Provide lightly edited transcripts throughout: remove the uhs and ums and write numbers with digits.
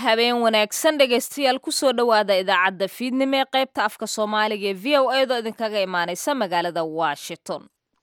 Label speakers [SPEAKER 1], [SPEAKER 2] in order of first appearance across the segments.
[SPEAKER 1] habeen wanaagsan dhegaystayaal ku soo dhowaada idaacadda fiidnimo ee qaybta afka soomaaliga ee v o a do idinkaga imaanaysa magaalada washington.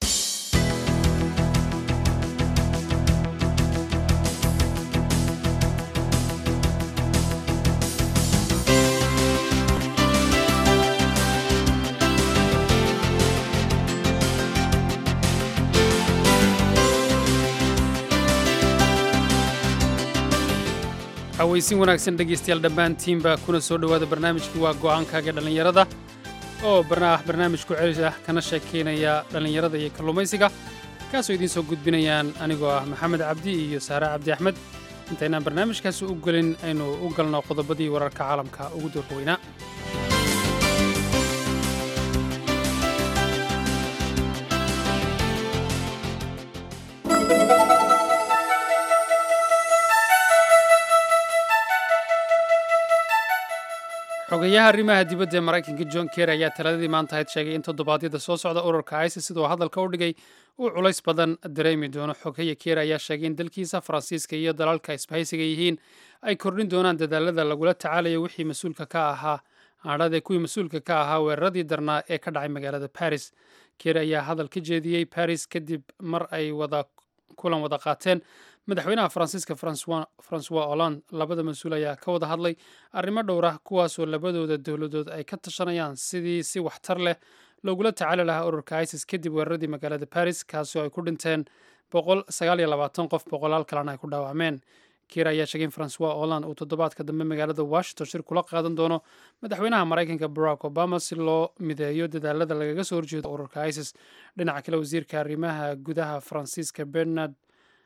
[SPEAKER 2] aweysin wanaagsan dhegaystayaal dhammaantiinba kuna soo dhowaada barnaamijkii waa go'aankaaga dhallinyarada oo barnaamij ku celis ah kana sheekaynaya dhallinyarada iyo kalluumaysiga kaasoo idiin soo gudbinayaan anigoo ah maxamed cabdi iyo saare cabdi axmed intaynaan barnaamijkaasi u gelin aynu u galno qodobadii wararka caalamka ugu doorka weynaa. xogayaha arrimaha dibadda ee maraykanka john kerry ayaa taladadii maanta ahayd sheegay in toddobaadyada soo socda ururka isis siduu hadalka u dhigay uu culays badan dareemi doono. xogaya kerry ayaa sheegay in dalkiisa faransiiska iyo dalalka isbahaysiga yihiin ay kordhin doonaan dadaalada lagula tacaalayo kuwii mas-uulka ka ahaa weeraradii darnaa ee ka dhacay magaalada baris. kerry ayaa hadal ka jeediyey baris kadib mar ay kulan wada qaateen madaxweynaha faransiiska francois hollande. labada mas-uul ayaa ka wada hadlay arrimo dhowr ah kuwaasoo labadooda dowladood ay ka tashanayaan sidii si waxtar leh loogula tacaali lahaa ururka isis kadib weeraradii magaalada baris kaasoo ay ku dhinteen qof boqolaal kalena ay ku dhaawacmeen. kiir ayaa sheegay in francois hollande uu toddobaadka dambe magaalada washington shir kula qaadan doono madaxweynaha maraykanka barack obama si loo mideeyo dadaalada lagaga soo horjeedo ururka isis. dhinaca kale wasiirka arrimaha gudaha faransiiska bernard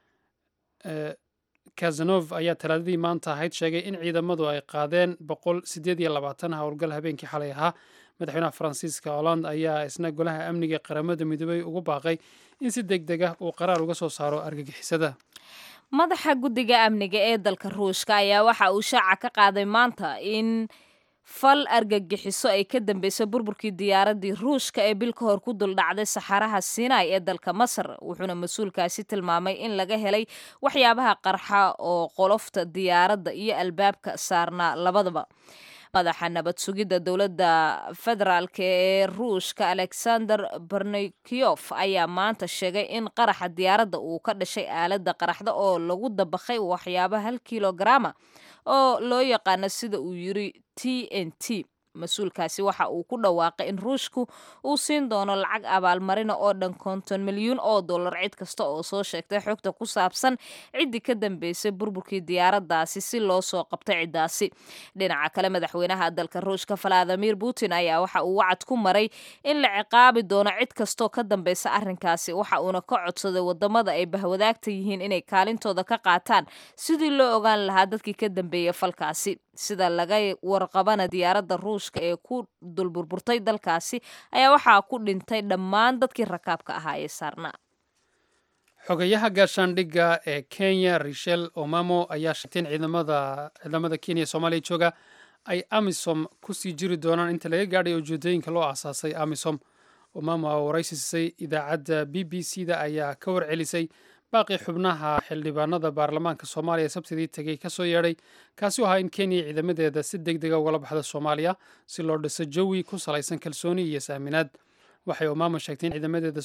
[SPEAKER 2] kazanov ayaa talaadadii maanta ahayd sheegay in ciidamadu ay qaadeen howlgal habeenkii xalay ahaa. madaxweynaha faransiiska hollande ayaa isna golaha amniga qaramada midoobay ugu baaqay in si deg deg ah uu qaraar uga soo saaro argagixisada.
[SPEAKER 1] madaxa guddiga amniga ee dalka ruushka ayaa waxa uu shaaca ka qaaday maanta in fal argagixiso ay ka dambeysay burburkii diyaaradii ruushka ee bil ka hor ku duldhacday saxaraha sinai ee dalka masar. wuxuuna mas-uulkaasi tilmaamay in laga helay waxyaabaha qarxa oo qolofta diyaaradda iyo albaabka saarnaa labadaba. madaxa nabad sugidda dowladda federaalk ee ruushka alexander barnikyof ayaa maanta sheegay in qaraxa diyaaradda uu ka dhashay aaladda qaraxda oo lagu dabakhay waxyaaba 1 kilograma oo loo yaqaano sida uu yiri TNT. mas-uulkaasi waxa uu ku dhawaaqay in ruushku uu siin doono lacag abaalmarina oo dhan $50 milyan cid kasta oo soo sheegtay xogta ku saabsan ciddii ka dambeysay burburkii diyaaraddaasi si loo soo qabtay ciddaasi. dhinaca kale madaxweynaha dalka ruushka valadimir putin ayaa waxa uu wacad ku maray in la ciqaabi doono cid kastoo ka dambeysa arrinkaasi. waxa uuna ka codsaday wadamada ay bahwadaagta yihiin inay kaalintooda ka qaataan sidii loo ogaan lahaa dadkii ka dambeeyay falkaasi. sida laga warqabana diyaaradda ruushka ee ku dulburburtay dalkaasi ayaa waxaa ku dhintay dhammaan dadkii rakaabka ahaa ee saarnaa.
[SPEAKER 2] xogayaha gaashaandhigga ee kenya rachel omamo ayaa sheegtay in ciidamada kenya ee soomaaliya jooga ay amisom kusii jiri doonaan inta laga gaadhay ujeedooyinka loo aasaasay amisom. omamo oo waraysisay idaacadda b b c da ayaa ka warcelisay baaqii xubnaha xildhibaanada baarlamaanka soomaaliya ee sabtidii tegey kasoo yeedhay kaasi oo ahaa in kenya ciidamadeeda si deg dega ugala baxda soomaaliya si loo dhiso jawi ku salaysan kalsooni iyo is-aaminaad. waxay omamo sheegtay in ciidamadooda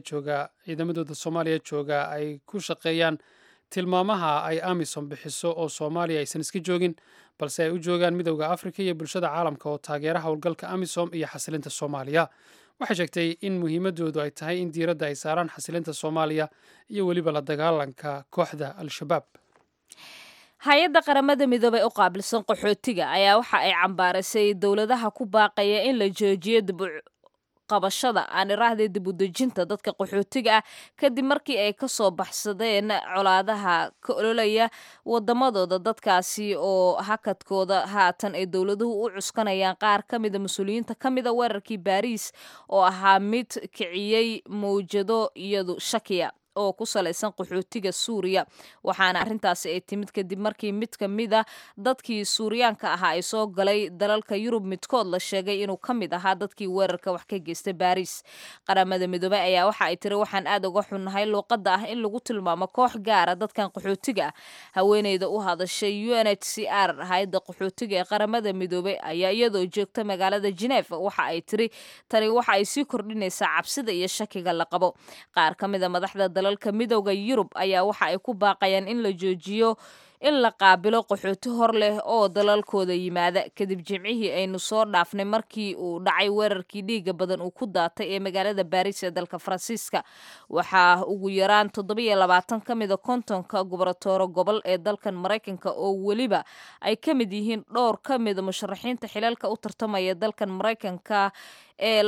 [SPEAKER 2] soomaaliya jooga ay ku shaqeeyaan tilmaamaha ay amisom bixiso oo soomaaliya aysan iska joogin balse ay u joogaan midowda afrika iyo bulshada caalamka oo taageera howlgalka amisom iyo xasilinta soomaaliya. waxay sheegtay in muhiimadoodu ay tahay in diiradda ay saaraan xasilinta soomaaliya iyo weliba la dagaalanka kooxda al-shabaab.
[SPEAKER 1] hay-adda qaramada midoobay u qaabilsan qaxootiga ayaa waxa ay cambaarasay dowladaha ku baaqaya in la joojiyo qabashada aan iraahday dib u dejinta dadka qaxootiga ah kadib markii ay ka soo baxsadeen colaadaha ka ololaya wadamadooda. dadkaasi oo hakadkooda haatan ay dowladuhu u cuskanayaan qaar ka mida mas-uuliyiinta ka mida weerarkii baariis oo ahaa mid kiciyey mawjado iyadu shakiya. oo ku salaysan qaxootiga Suuriya waxaana arrintaasi ay timid kadib markii mid ka mid ah dadkii Suuriyaanka ahaa ay soo galay dalalka Yurub midkood la sheegay inuu ka mid ahaa dadkii weerarka wax ka geystay Paris qaramada midoobay ayaa waxa ay tiri waxaan aad uga xunnahay luqadda ah in lagu tilmaamo koox gaar ah dadkan qaxootiga haweeneyda u hadashay UNHCR hay'adda qaxootiga ee qaramada midoobay ayaa iyadoo joogta magaalada Geneva waxa ay tiri tani waxa ay sii kordhinaysaa cabsida iyo shakiga la qabo qaar ka mid ah madaxda dalalka midowga Yurub ayaa waxa ay ku baaqayaan in la joojiyo in la qaabilo qaxooti hor leh oo dalalkooda yimaada kadib jimcihii aynu soo dhaafnay markii uu dhacay weerarkii dhiiga badan uu ku daatay ee magaalada Paris ee dalka Faransiiska waxaa ugu yaraan 27 ka mid ah kontonka gobernatoro gobol ee dalkan Mareykanka oo waliba ay ka mid yihiin dhowr ka mid ah musharaxiinta xilalka u tartamaya dalkan Mareykanka ee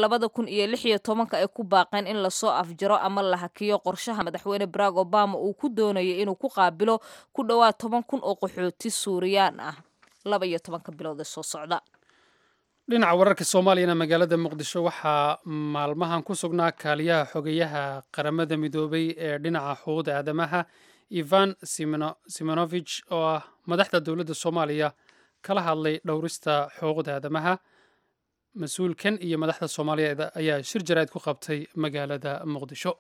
[SPEAKER 1] 2016 ay ku baaqeen in la soo afjaro ama la hakiyo qorshaha madaxweyne Barack Obama uu ku doonayo inuu ku qaabilo ku dhawaad 10,000 oo qaxooti Suuriyaan ah 12 bilood soo socda.
[SPEAKER 2] dhinaca wararka Soomaaliyana magaalada Muqdisho waxaa maalmahan ku sugnaa kaaliyaha xogayaha qaramada midoobay ee dhinaca xuquuqda aadamaha Ivan Simonovich oo ah madaxda dowladda Soomaaliya kala hadlay dhowrista xuquuqda aadamaha mas-uulkan iyo madaxda Soomaaliyeed ayaa shir jaraa'id ku qabtay magaalada Muqdisho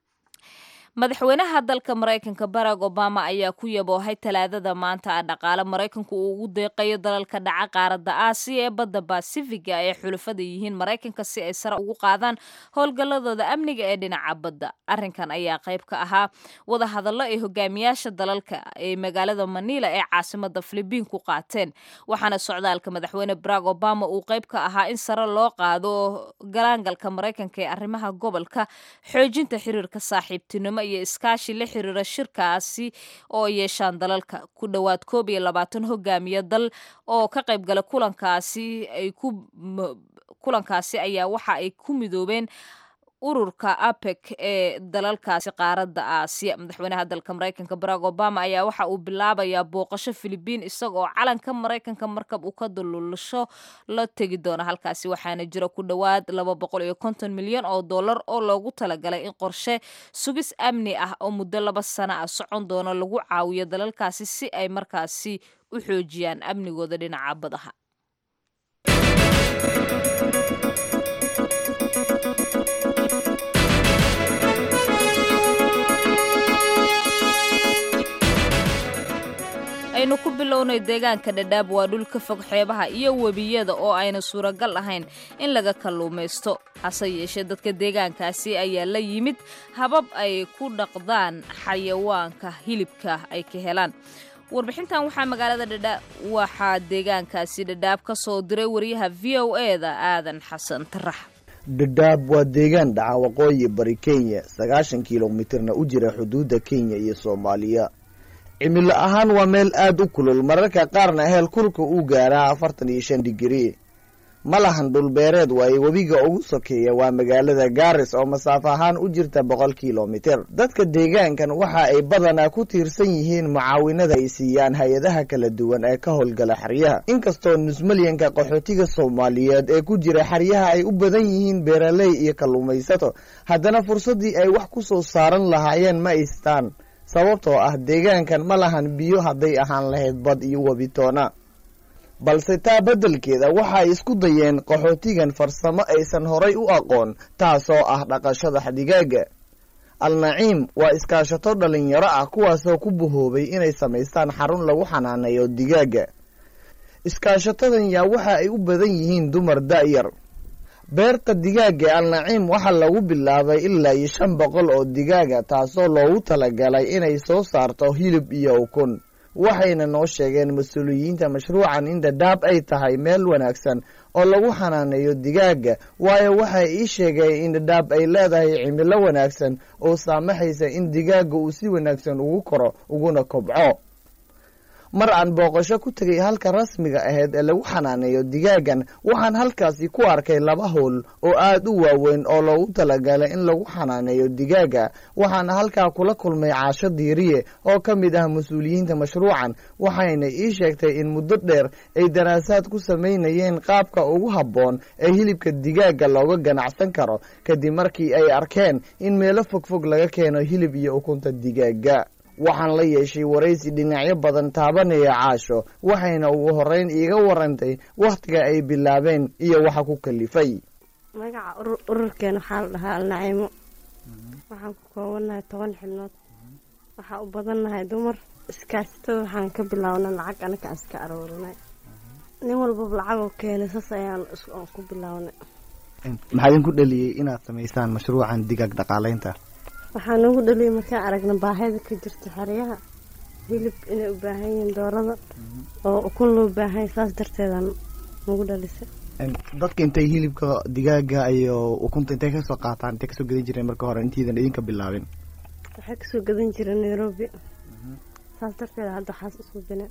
[SPEAKER 1] madaxweynaha dalka Mareykanka Barack Obama ayaa ku yaboohay talaadada maanta dhaqaale Mareykanku uu ugu deeqayo dalalka dhaca qaaradda Aasiya ee badda Pacifiga ee xulafada yihiin Mareykanka si ay sare ugu qaadaan howlgaladooda amniga ee dhinaca badda arrinkan ayaa qayb ka ahaa wada hadallo ay hogaamiyaasha dalalka ee magaalada Manila ee caasimadda Philippines ku qaateen waxaana socdaalka madaxweyne Barack Obama uu qayb ka ahaa in sare loo qaado galaangalka Mareykanka ee arrimaha gobolka xoojinta xiriirka saaxiibtinimo iyo iskaashi la xiriira shirkaasi oo yeeshaan dalalka ku dhawaad 21 hogaamiye dal oo ka qayb gala kulankaasi ayaa waxa ay ku midoobeen ururka APEC ee dalalkaasi qaaradda Aasiya madaxweynaha dalka Mareykanka Barack Obama ayaa waxa uu bilaabayaa booqasho Philippines isagoo calanka Mareykanka markab uu ka dululasho la tagi doona halkaasi waxaana jira ku dhawaad 250 milyan oo dollar oo loogu talagalay in qorshe sugis amni ah oo muddo 2 sano ah socon doona lagu caawiyo dalalkaasi si ay markaasi u xoojiyaan amnigooda dhinaca badaha aynu ku bilownay deegaanka Dadaab waa dhul ka fog xeebaha iyo webiyada oo ayna suuragal ahayn in laga kalluumaysto hase yeeshee dadka deegaankaasi ayaa la yimid habab ay ku dhaqdaan xayawaanka hilibka ay ka helaan warbixintan waxaa magaalada Dadaab waxaa deegaankaasi Dadaab ka soo diray wariyaha VOA-da Aadan Xasan Tarax
[SPEAKER 3] Dadaab waa deegaan dhaca waqooyi bari Kenya 90 kiiloomitirna u jira xuduudda Kenya iyo Soomaaliya cimilo ahaan waa meel aad u kulul mararka qaarna heerkulka uu gaaraa 45 digrii malahan dhul beereed waaye webiga ugu sokeeya waa magaalada Garis oo masaafo ahaan u jirta 100 kiiloomitir dadka deegaankan waxa ay badanaa ku tiirsan yihiin mucaawinada ay siiyaan hay'adaha kala duwan ee ka howlgala xaryaha inkastoo nusmalyanka qaxootiga Soomaaliyeed ee ku jira xaryaha ay u badan yihiin beeraley iyo kalluumaysato haddana fursadii ay wax ku soo saaran lahaayeen ma haystaan sababtoo ah deegaankan ma lahan biyo hadday ahaan lahayd bad iyo webitoona balse taa beddelkeeda waxa ay isku dayeen qaxootigan farsamo aysan horay u aqoon taasoo ah dhaqashada digaaga Al-Naciim waa iskaashato dhalinyaro ah kuwaasoo ku buhoobay inay samaystaan xarun lagu xanaaneeyo digaaga iskaashatadan yaa waxa ay u badan yihiin dumar da'yar beerta digaaga Al-Naciim waxa lagu bilaabay ilaa 500 oo digaaga taasoo loogu talagalay inay soo saarto hilib iyo ukun waxayna noo sheegeen mas'uuliyiinta mashruucan in Dadaab ay tahay meel wanaagsan oo lagu xanaaneeyo digaaga waayo waxay ii sheegeen in Dadaab ay leedahay cimilo wanaagsan oo saamaxaysa in digaaga uu si wanaagsan ugu koro uguna kobco mar aan booqasho ku tegay halka rasmiga ahayd ee lagu xanaaneeyo digaagan waxaan halkaasi ku arkay 2 howl oo aad u waaweyn oo loogu talagalay in lagu xanaaneeyo digaaga waxaana halkaa kula kulmay Caasho Diiriye oo ka mid ah mas'uuliyiinta mashruucan waxayna ii sheegtay in muddo dheer ay daraasaad ku sameynayeen qaabka ugu habboon ee hilibka digaaga looga ganacsan karo kadib markii ay arkeen in meelo fogfog laga keeno hilib iyo ukunta digaaga waxaan la yeeshay waraysi dhinacyo badan taabanaya Caasho waxayna ugu horeyn iiga warantay waqtiga ay bilaabeen iyo waxa ku kalifay
[SPEAKER 4] magaca ururkeen waxa la dhahaa Alnaciimo waxaan ku koobanahay 10 xibnood waxa u badanahay dumar iskaashatada waxaan ka bilawnaa lacag anaka iska aruurinay nin walba lacag oo keenay saas ayaan ku bilawnay
[SPEAKER 3] maxaa idin ku dhaliyay inaad sameysaan mashruucan digaag dhaqaaleynta
[SPEAKER 4] waxaan ugu dhaliyay markaan aragna baahida ka jirta xariyaha hilib inay u baahan yihiin doorada oo ukun loo baahan saas darteedan ugu dhalisay
[SPEAKER 3] dadka intay hilibka digaaga iyo ukunta intay ka soo qaataan intay ka soo gadan jireen marka hore intiidan idinka bilaabin
[SPEAKER 4] waxay ka soo gadan jireen Nairobi saas darteed hadda xaas isku binay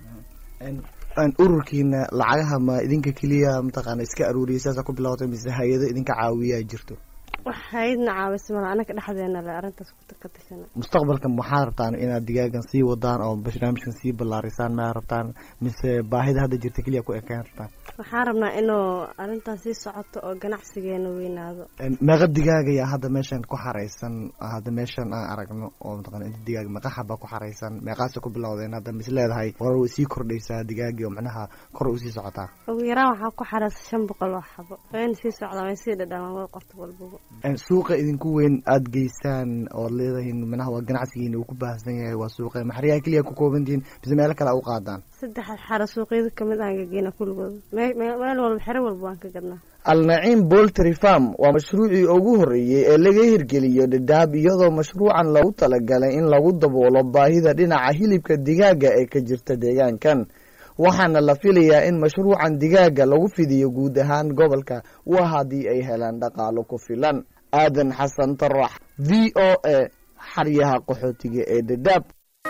[SPEAKER 3] ururkiina lacagaha ma idinka kaliya mataqaana iska aruuriyay ku bilowday mise hay'ado idinka caawiyaa jirto
[SPEAKER 4] waxaydna caawisay mar anaka dhaxdeena la arintaas ku takatashana
[SPEAKER 3] mustaqbalka waxaad rabtaan inaad digaagan sii wadaan oo barnaamijkan sii ballaarisaan ma rabtaan mise baahida hadda jirta kaliya ku ekaan rabtaan
[SPEAKER 4] waxaan rabnaa inuu arintaas sii socoto oo ganacsigeena weynaado
[SPEAKER 3] meeqa digaaga yaa hadda meeshan ku xareysan hadda meeshan aan aragno oo mataqaana inta digaag meeqa xaba ku xareysan meeqaas ku bilowdeen hadda mis leedahay war way sii kordhaysaa digaagii oo macnaha kor u sii socotaa
[SPEAKER 4] ugu yaraan waxaa ku xareysan 500 oo xabo waan sii socdaa way sii dhadhamaan qorto walba
[SPEAKER 3] suuqa idinku weyn aad geysaan oo leedahay macnaha waa ganacsigiina uu ku baahsan yahay waa suuqa maxriyaha kaliya ku koobantiin bis meel kale u qaadaan
[SPEAKER 4] 3 xaro suuqyada kamid aan geeyna kulligood meel walba xero walba aan ka gadnaa
[SPEAKER 3] Alnaciim Poultry Farm waa mashruucii ugu horeeyay ee laga hirgeliyo Dadaab iyadoo mashruucan lagu talagalay in lagu daboolo baahida dhinaca hilibka digaaga ee ka jirta deegaankan waxaana la filayaa in mashruucan digaaga lagu fidiyo guud ahaan gobolka waa haddii ay helaan dhaqaalo ku filan Aadan Xasan Tarax VOA xaryaha qaxootiga ee Dadaab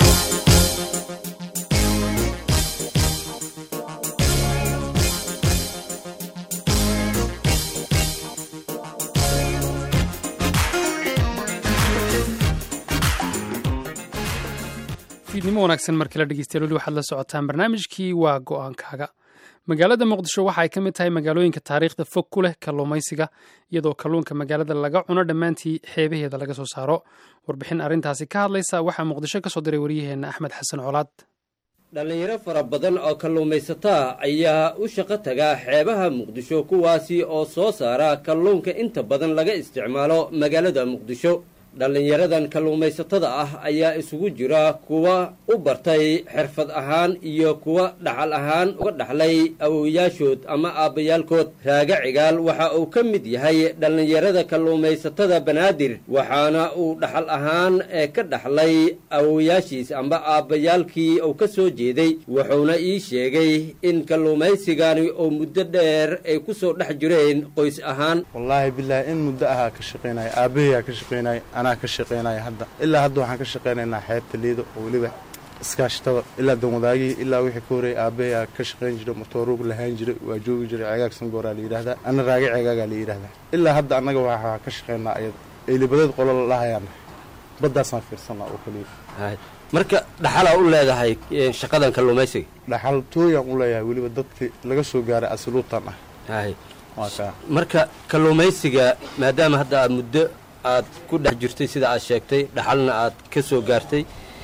[SPEAKER 2] fiidnimo wanaagsan markii la dhegeystayaal weli waxaad la socotaan barnaamijkii waa go'aankaaga magaalada muqdisho waxa ay ka mid tahay magaalooyinka taariikhda fog ku leh kalluumaysiga iyadoo kalluunka magaalada laga cuno dhammaantii xeebaheeda laga soo saaro warbixin arrintaasi ka hadlaysa waxaa muqdisho ka soo diray wariyaheenna axmed xasan colaad
[SPEAKER 5] dhallinyaro fara badan oo kalluumaysataa ayaa u shaqo taga xeebaha muqdisho kuwaasi oo soo saara kalluunka inta badan laga isticmaalo magaalada muqdisho dhallinyaradan kalluumaysatada ah ayaa isugu jira kuwa u bartay xirfad ahaan iyo kuwa dhaxal ahaan uga dhaxlay awowayaashood ama aabbayaalkood raaga cigaal waxa uu ka mid yahay dhallinyarada kalluumaysatada banaadir waxaana uu dhaxal ahaan ka dhaxlay awowayaashiis amba aabbayaalkii uu ka soo jeeday wuxuuna ii sheegay in kalluumaysigani oo muddo dheer ay ku soo dhex jireen qoys ahaan
[SPEAKER 6] wallaahi bilaahi in muddo ahaa ka shaqaynaya aabbahayaa ka shaqaynaya anaa ka shaqaynaya hadda ilaa hadda waxaan ka shaqaynaynaa xeebta liido oo weliba iskaashatada ilaa danwadaagihii ilaa wixii ka horreeyay aabbahayaa ka shaqayn jiray motooruug lahaan jiray waa joogi jiray cegaag sangooraa la yidhaahdaa ana raagi cegaagaa la yidhaahdaa ilaa hadda annaga waxaa ka shaqaynaa ayada eelibadeed qolo la dhahayaana baddaasaan fiirsanaa oo keliya
[SPEAKER 5] marka dhaxalaa u leedahay shaqadan kalluumaysiga
[SPEAKER 6] dhaxaltooyaan u leeyahay weliba dadkii laga soo gaaray asluubtan ah
[SPEAKER 5] marka kalluumaysiga maadaama hadda aad muddo aad ku dhex jirtay sida aad sheegtay dhaxalna aad ka soo gaartay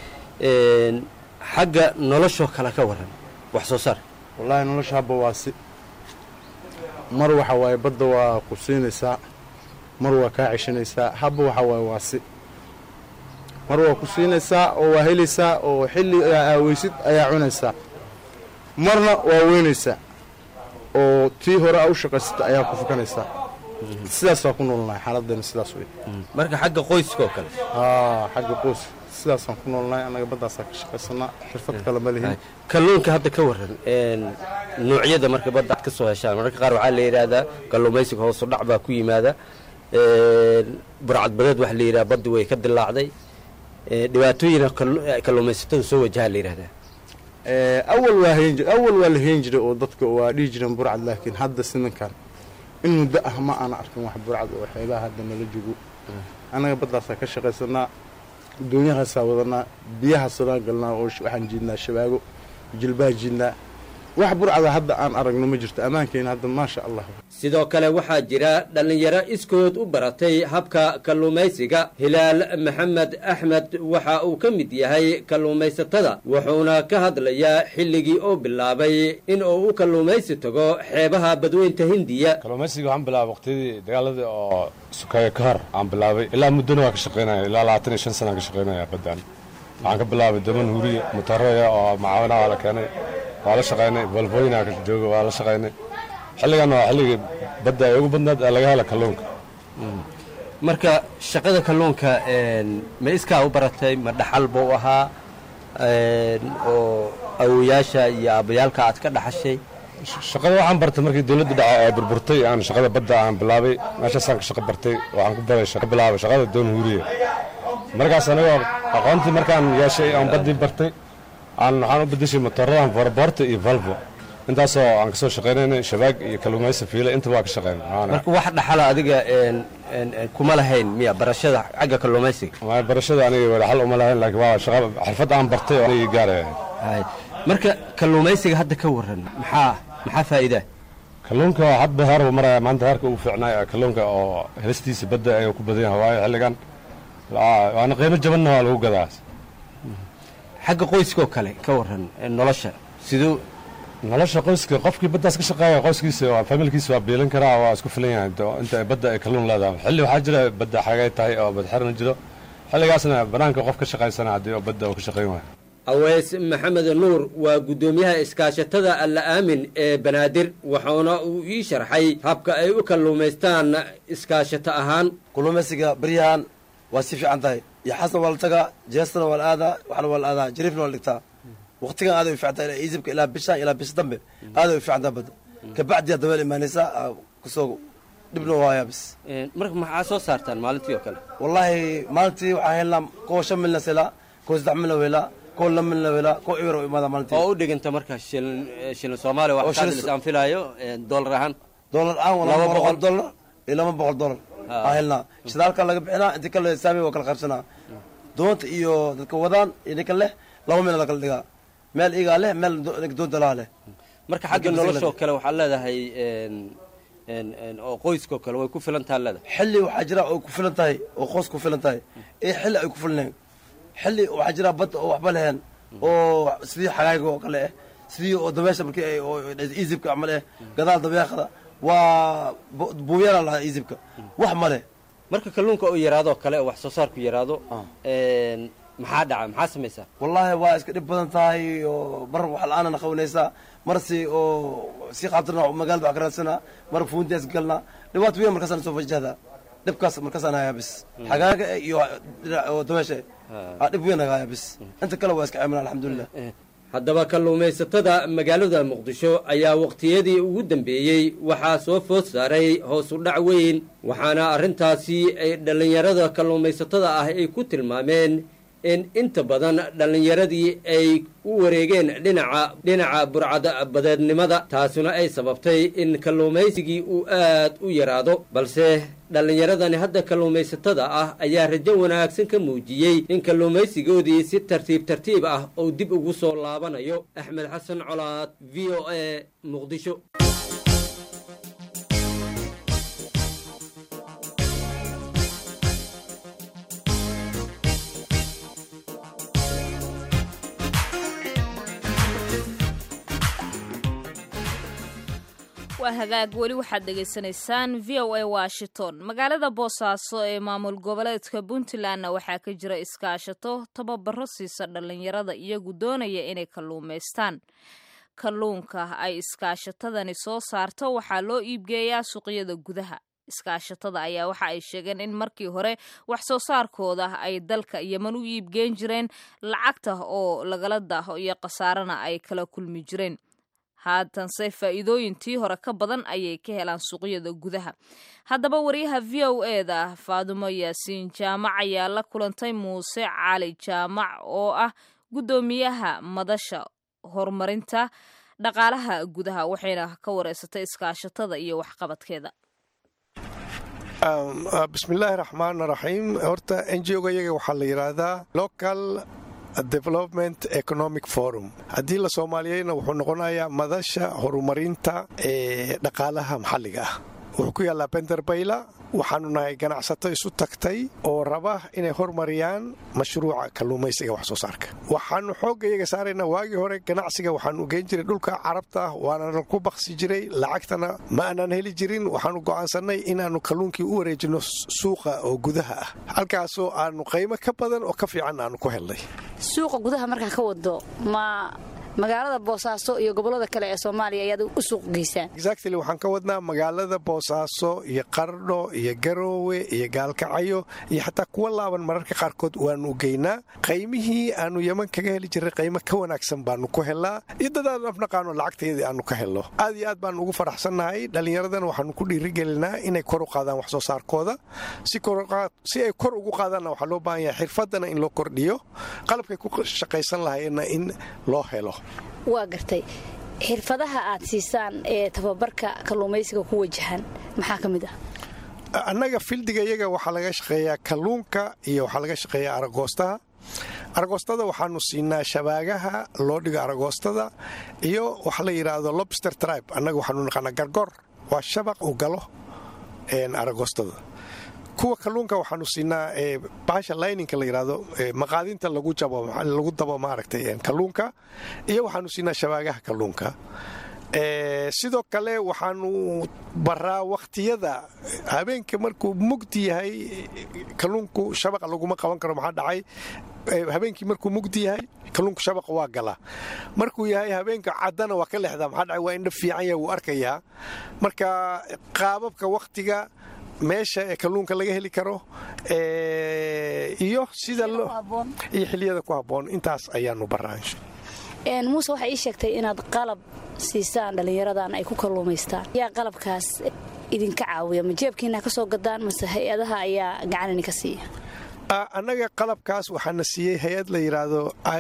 [SPEAKER 5] xagga noloshoo kale ka waran wax soo saar
[SPEAKER 6] wallaahi nolosha habba waa si mar waxa waaye badda waa ku siinaysaa mar waa kaa ceshanaysaa habba waxa waaye waa si mar waa ku siinaysaa oo waa helaysaa oo xilli aaweysid ayaa cunaysaa marna waa weynaysaa oo tii hore aa u shaqaysata ayaa ku fukanaysaa sidaasaan ku noolnahay xaaladdeena sidaas wey
[SPEAKER 5] marka xagga qoyska oo kale
[SPEAKER 6] xagga qoyska sidaasaan ku noolnahay annaga baddaasaan ka shaqaysanaa xirfad kale ma lihin
[SPEAKER 5] kalluunka hadda ka waran noocyada marka badda aad ka soo heshaan mararka qaar waxaa la yidhaahdaa kalluumaysiga hoosu dhac baa ku yimaada burcadbadeed waxa la yidhaha baddi way ka dilaacday dhibaatooyina kalluumaysatada soo wajahaa la yidhahdaa
[SPEAKER 6] awal waa la heen jiray oo dadka waa dhihi jireen burcad laakiin hadda simankan in muddo ah ma aan arkin wax burcad oo xeebaha hadda nala joogo anaga baddaasa ka shaqaysanaa doonyahaasa wadanaa biyaha sanaa galnaa oo waxaan jiidnaa shabaago jilbaha jiidnaa wax burcada hadda aan aragno ma jirto ammaankeena hadda maasha allah
[SPEAKER 5] sidoo kale waxaa jira dhallinyaro iskood u baratay habka kalluumaysiga hilaal maxamed axmed waxa uu ka mid yahay kalluumaysatada wuxuuna ka hadlayaa xilligii oo bilaabay in uu u kalluumaysi tago xeebaha badweynta hindiya
[SPEAKER 7] kalluumaysiga waxaan bilaabay waqtiyadii dagaaladii oo sukaaya ka hor aan bilaabay ilaa muddona waa ka shaqaynaya ilaa 25 sana ka shaqaynaya baddaan waxaan ka bilaabay daman huriye mutaroya oo macaawina waa la keenay waa la shaqaynay volvoyna ka jooga waa la shaqaynay xilligan waa xilligii badda ay ugu badnayd ee laga helo kalluunka
[SPEAKER 5] marka shaqada kalluunka ma iskaa u baratay ma dhaxal buu ahaa oo awoyaasha iyo aabbayaalka aad ka dhaxashay
[SPEAKER 7] shaqada waxaan bartay markii dawladda dhaca ay burburtay aan shaqada badda aan bilaabay meeshaasaan ka shaqo bartay waxaan ku baray shaqo bilaabay shaqada doon huuriye markaas anagoo aqoontii markaan yeeshay aan baddii bartay waxaan u bedeshay motooradan vorborta iyo valvo intaasoo aan kasoo shaqaynaynay shabaag iyo kalluumaysi fiila intaba waa ka shaqaynay
[SPEAKER 5] marka wax dhaxala adiga kuma lahayn miya barashada xagga kalluumaysiga
[SPEAKER 7] barashada aniga dhaxal uma lahayn laakiin waa shaqo xirfad aan bartay oo aniga gaaraya
[SPEAKER 5] marka kalluumaysiga hadda ka waran maxaa faa'iida
[SPEAKER 7] kalluunka hadba heerba maraya maanta heerka ugu fiicnaa kalluunka oo helistiisa badda ayuu ku badan yahay waayo xilligan waana qiimo jabanna waa lagu gadaa
[SPEAKER 5] xagga qoyskoo kale ka waran nolosha siduu
[SPEAKER 7] nolosha qoyska qofkii baddaas ka shaqeeya qoyskiisa waa familkiisa waa biilin karaa waa isku filan yahay inta badda ay kalluun leedahay xilli waxaa jira badda xagay tahay oo badxirna jiro xilligaasna banaanka qof ka shaqaysana haddii oo badda uu ka shaqayn waayo
[SPEAKER 5] aweys maxamed nuur waa guddoomiyaha iskaashatada alla aamin ee banaadir waxaana uu ii sharxay habka ay u kalluumaystaan iskaashato ahaan
[SPEAKER 8] kalluumaysiga baryahan waa si fiican tahay iyo xasna waa la tagaa jeestana waa la aadaa waxna waa la aadaa jariifna waa la dhigtaa waqtigan aaday u fiican tahay ilaa iisibka ilaa bishaan ilaa bis dambe aaday u fiican tahay badda kabacdiyaa dabeel imaanaysaa kusoo dhibna waayaa bis
[SPEAKER 5] marka maxaa soo saartaan maalintii oo kale
[SPEAKER 8] wallaahi maalintii waxaan helnaa kuwa 5 milyan selaa kuwa 3 milyan weelaa kuwa 2 milyan weelaa kuwa ibir oo imaada maalintii
[SPEAKER 5] oo u dhiganta marka shilin Soomaali wax ka aan filaayo dollar ahaan
[SPEAKER 8] $200 iyo $200 helnaa shidaalka laga bixinaa inta kale saami waa kala qaybsanaa doonta iyo dadka wadaan iyo ninka leh 2 meel la kala dhigaa meel iga leh meel doonta la leh
[SPEAKER 5] marka xagga nolosha kale waxa leedahay oo qoyska kale way ku filan tahay leedahay
[SPEAKER 8] xilli waxa jira oo ku filan tahay oo qoys ku filan tahay xilli ay ku filan xilli waxa jira bad oo waxba lahayn oo sidii xagaaga oo kale sidii oo dabeesha markii ay iisibka amal gadaal dabeeqada waa buuyana la iisibka wax male
[SPEAKER 5] marka kalluunka uu yaraado kale wax soo saarku yaraado maxaa dhaca maxaa samaysaa
[SPEAKER 8] wallaahi waa iska dhib badan tahay oo mar wax la'aana qabanaysaa mar si qaabtirna magaalada wax ka raadsanaa mar fuuntaas galna dhibaato weyn markaasaan soo wajahdaa dhibkaas markaasaan hayaa bis xagaaga iyo dabeesha dhib weyn hayaa bis inta kale waa iska cimilaa alxamdulilah
[SPEAKER 5] haddaba kalluumaysatada magaalada muqdisho ayaa waqtiyadii ugu dambeeyey waxaa soo food saaray hoos u dhac weyn waxaana arrintaasi ay dhallinyarada kalluumaysatada ah ay ku tilmaameen in inta badan dhallinyaradii ay u wareegeen dhinaca burcada badeednimada taasuna ay sababtay in kalluumaysigii uu aad u yaraado balse dhallinyaradani hadda kalluumaysatada ah ayaa rajo wanaagsan ka muujiyey in kalluumaysigoodii si tartiib ah oo dib ugu soo laabanayo axmed xasan colaad v o a muqdisho
[SPEAKER 1] waa hagaag weli waxaad dhegaysanaysaan v o a washington magaalada boosaaso ee maamul goboleedka puntlandna waxaa ka jira iskaashato tababaro siisa dhallinyarada iyagu doonaya inay kalluumaystaan kalluunka ay iskaashatadani soo saarto waxaa loo iibgeeyaa suuqyada gudaha iskaashatada ayaa waxa ay sheegeen in markii hore wax soo saarkooda ay dalka yeman u iibgeen jireen lacagta oo lagala daaho iyo khasaarana ay kala kulmi jireen haatanse faa'iidooyintii hore ka badan ayay ka helaan suuqyada gudaha haddaba wariyaha v o eda faadumo yaasiin jaamac ayaa la kulantay muuse cali jaamac oo ah guddoomiyaha madasha horumarinta dhaqaalaha gudaha waxayna ka wareysatay iskaashatada iyo waxqabadkeeda.
[SPEAKER 9] bismillaahi raxmaan raxiim. horta NGO-ga iyaga waxaa la yidhaahdaa local development economic forum. haddii la soomaaliyeyna wuxuu noqonayaa madasha horumarinta ee dhaqaalaha maxalliga ah. wuxuu ku yaallaa benderbayla. waxaanu nahay ganacsato isu tagtay oo raba inay hormariyaan mashruuca kalluumaysiga wax soo saarka. waxaanu xoogga iyaga saaraynaa waagii hore ganacsiga waxaanu geen jiray dhulka carabta waanana ku baqsi jiray lacagtana ma aanan heli jirin. waxaanu go'aansannay inaannu kalluunkii u wareejinno suuqa oo gudaha ah halkaasoo aanu qaymo ka badan oo ka fiican aanu ku helnay.
[SPEAKER 10] suuqa gudaha markaa ka wado ma magaalada Boosaaso iyo gobolada kale ee Soomaaliya ayaad u suuq geysaan?
[SPEAKER 9] Exactly, waxaan ka wadnaa magaalada Boosaaso iyo Qardho iyo Garowe iyo Gaalkacyo iyo xataa kuwa laaban mararka qaarkood waanu geynaa. qaymihii aanu Yemen kaga heli jiray qaymo ka wanaagsan baanu ku helnaa iyo dadaan afnaqaano lacagteedii aanu ka helno. aad iyo aad baan ugu faraxsannahay. dhallinyaradana waxaanu ku dhiirigelinaa inay kor u qaadaan wax soo saarkooda. si ay kor ugu qaadaanna waxaa loo baahan yahay xirfadana in loo kordhiyo, qalabkay ku shaqaysan lahaayeenna in loo helo.
[SPEAKER 10] waa gartay. xirfadaha aad siisaan ee tababarka kalluumaysiga ku wajahan maxaa ka mid ah?
[SPEAKER 9] annaga fildiga iyaga waxaa laga shaqeeyaa kalluunka iyo waxaa laga shaqeeyaa aragoostaha. aragoostada waxaanu siinaa shabaagaha loo dhigo aragoostada iyo waxa la yidhaahdo lobster tribe. annaga waxaanu naqaanaa gargor, waa shabaq u galo aragoostada. kuwa kalluunka waxaanu siinaa baasha lininka la yidhaahdo maqaadinta lagu dabo maaragtay kalluunka iyo waxaanu siinaa shabaagaha kalluunka. sidoo kale waxaanu baraa wakhtiyada habeenka markuu mugdi yahay kalluunku shabaqa laguma qaban karo. maxaa dhacay? habeenkii markuu mugdi yahay kalluunku shabaqa waa galaa. markuu yahay habeenka caddana waa ka leexdaa. maxaa dhacay? waa indha fiican yahay, wuu arkayaa. marka qaababka wakhtiga meesha ee kalluunka laga heli karo iyo sida iyo xilliyada ku habboon intaas ayaanu baraa.
[SPEAKER 10] muuse waxay ii sheegtay inaad qalab siisaan dhallinyaradan ay ku kalluumaystaan. yaa qalabkaas idinka caawiya? ma jeebkiina ka soo gadaan mase hay-adaha ayaa gacan idinka siiya?
[SPEAKER 9] annaga qalabkaas waxaana siiyey hay-ad la yidhaahdo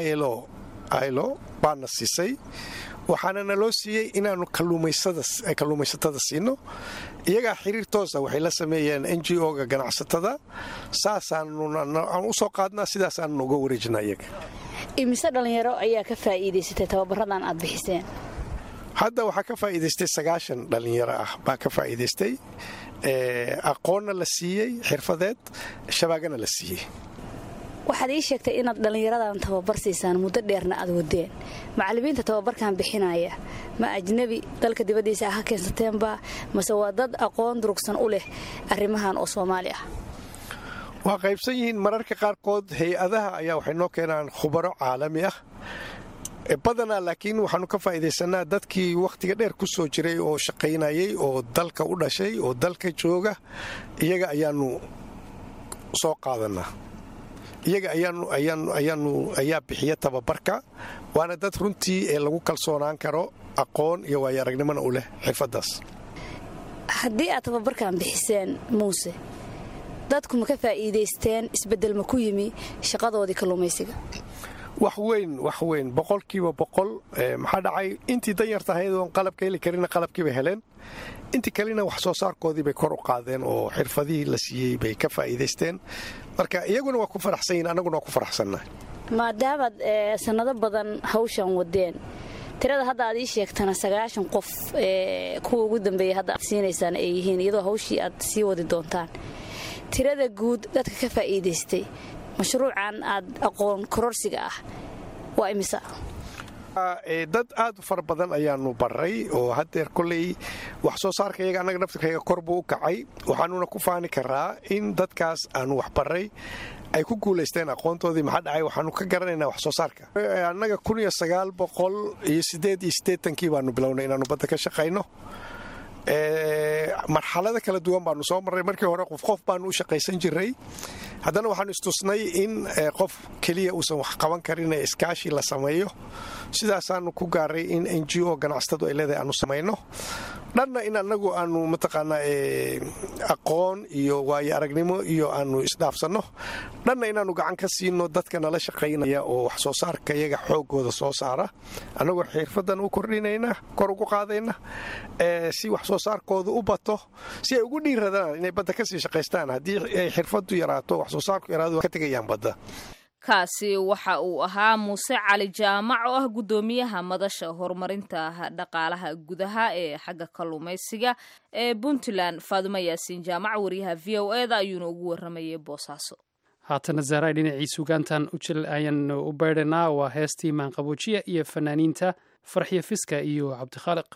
[SPEAKER 9] ILO baana siisay. waxaana naloo siiyey inaannu kalluumaysatada siino. iyagaa xiriir toosa waxay la sameeyeen NGO-ga ganacsatada. saasaanu u soo qaadnaa, sidaasaanu uga wareejinaa iyaga.
[SPEAKER 10] imise dhallinyaro ayaa ka faa'iidaysatay tababaradan aad bixiseen?
[SPEAKER 9] hadda waxaa ka faa'iidaystay 90 dhallinyaro ah baa ka faa'iidaystay. aqoonna la siiyey xirfadeed, shabaagana la siiyey.
[SPEAKER 10] waxaad ii sheegtay inaad dhallinyaradan tababar siisaan muddo dheerna aad wadeen. macallimiinta tababarkan bixinaya ma ajnabi dalka dibaddiisa ha keensateenba mase waa dad aqoon durugsan u leh arrimahan oo Soomaali ah?
[SPEAKER 9] waa qaybsan yihiin. mararka qaarkood hay-adaha ayaa waxay noo keenaan khubaro caalami ah badanaa, laakiin waxaanu ka faa'iidaysanaa dadkii wakhtiga dheer ku soo jiray oo shaqaynayay oo dalka u dhashay oo dalka jooga. iyaga ayaanu soo qaadanaa. iyaga ayaa bixiya tababarka. waana dad runtii ee lagu kalsoonaan karo, aqoon iyo waayo aragnimona u leh xirfadaas.
[SPEAKER 10] haddii aad tababarkan bixiseen muuse, dadku ma ka faa'iidaysteen? isbeddel ma ku yimi shaqadoodii kalluumaysiga?
[SPEAKER 9] wax weyn 100%. maxaa dhacay? intii danyarta ahayd oon qalabka heli karina qalabkiibay heleen. intii kalena wax soo saarkoodii bay kor u qaadeen oo xirfadihii la siiyey bay ka faa'iidaysteen. marka iyaguna waa ku faraxsan yihiin, annaguna waa ku faraxsannahay.
[SPEAKER 10] maadaamaad sannado badan hawshan wadeen, tirada hadda aad ii sheegtana 90 qof kuwa ugu dambeeya hadda aad siinaysaan ay yihiin, iyadoo hawshii aad sii wadi doontaan. tirada guud dadka ka faa'iidaystay mashruucan aad aqoon kororsiga ah waa imisa?
[SPEAKER 9] dad aad u fara badan ayaanu baray oo haddeer kolley wax soo saarka iyaga annaga naftirkayga kor buu u kacay. waxaanuna ku faani karaa in dadkaas aanu wax baray ay ku guulaysteen aqoontoodii. maxaa dhacay? waxaanu ka garanaynaa wax soo saarka. annaga 1988 baanu bilownay inaannu badda ka shaqayno. marxalada kala duwan baanu soo marray. markii hore qof baanu u shaqaysan jiray. haddana waxaanu istusnay in qof keliya uusan wax qaban karin ee iskaashi la sameeyo. sidaasaanu ku gaaray in NGO ganacsatadu ay leedahay aanu samayno. dhanna in anagu aanu mataqaanaa aqoon iyo waayo aragnimo iyo aanu isdhaafsanno, dhanna inaanu gacan ka siino dadka nala shaqaynaya oo wax soo saarka iyaga xoogooda soo saara, annagoo xirfadan u kordhinayna, kor ugu qaadayna si wax soo saarkooda u bato, si ay ugu dhiiradaan inay badda kasii shaqaystaan. haddii ay xirfadu yaraato, wax soo saarku yaraado, ka tegayaan badda.
[SPEAKER 1] kaasi waxa uu ahaa muuse cali jaamac oo ah guddoomiyaha madasha horumarinta dhaqaalaha gudaha ee xagga kalluumaysiga ee Puntland. Faadumo Yaasiin Jaamac, wariyaha VOA da, ayuuna ugu waramayay Boosaaso.
[SPEAKER 2] haatana zaaray dhinacii sugaantan ayaan u beedhanaa. waa heestii maanqaboojiya iyo fanaaniinta Farxiyo Fiska iyo Cabdikhaaliq.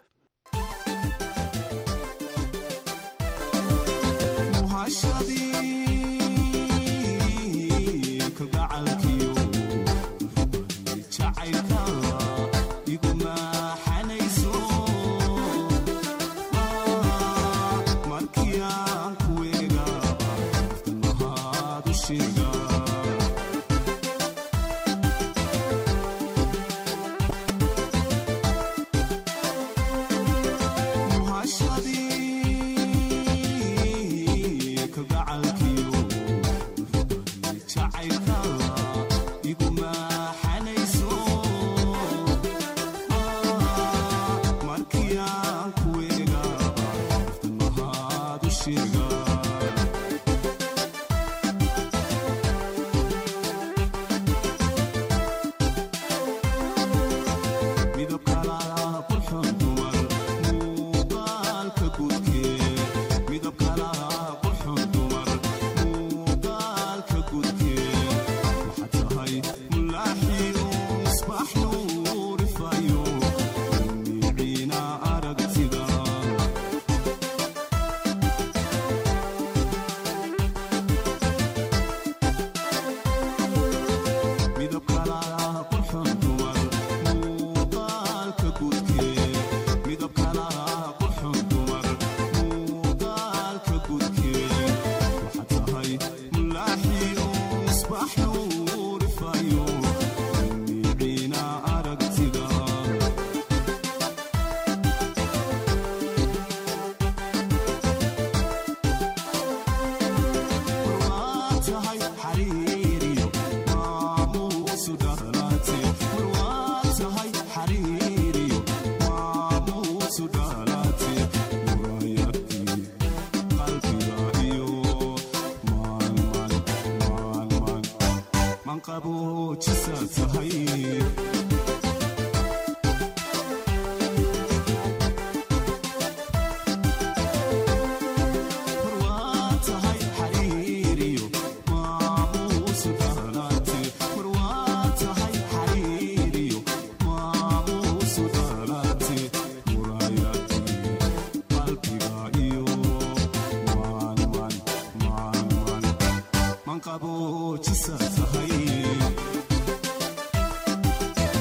[SPEAKER 11] Manqabo chisa sahay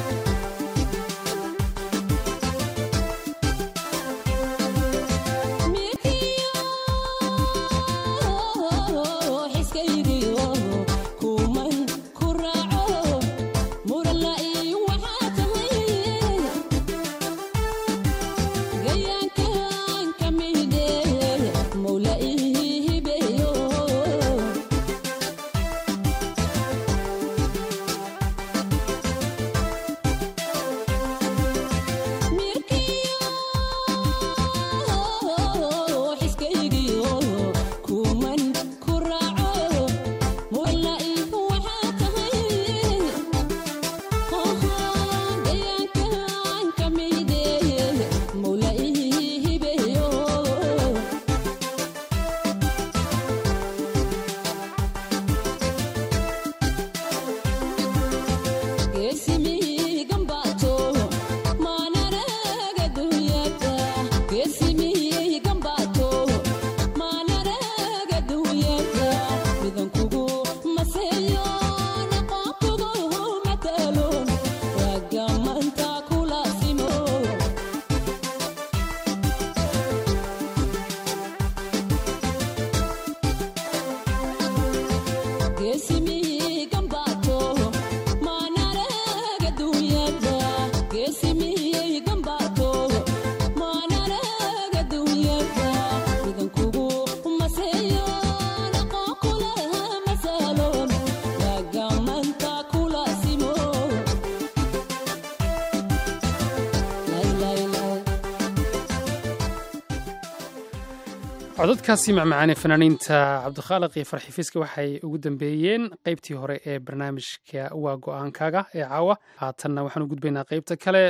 [SPEAKER 2] codadkaasi macmacaane fanaaniinta cabdikhaaliq iyo farxifiiska waxay ugu dambeeyeen qaybtii hore ee barnaamijka waa go-aankaaga ee caawa haatanna waxaan u gudbaynaa qaybta kale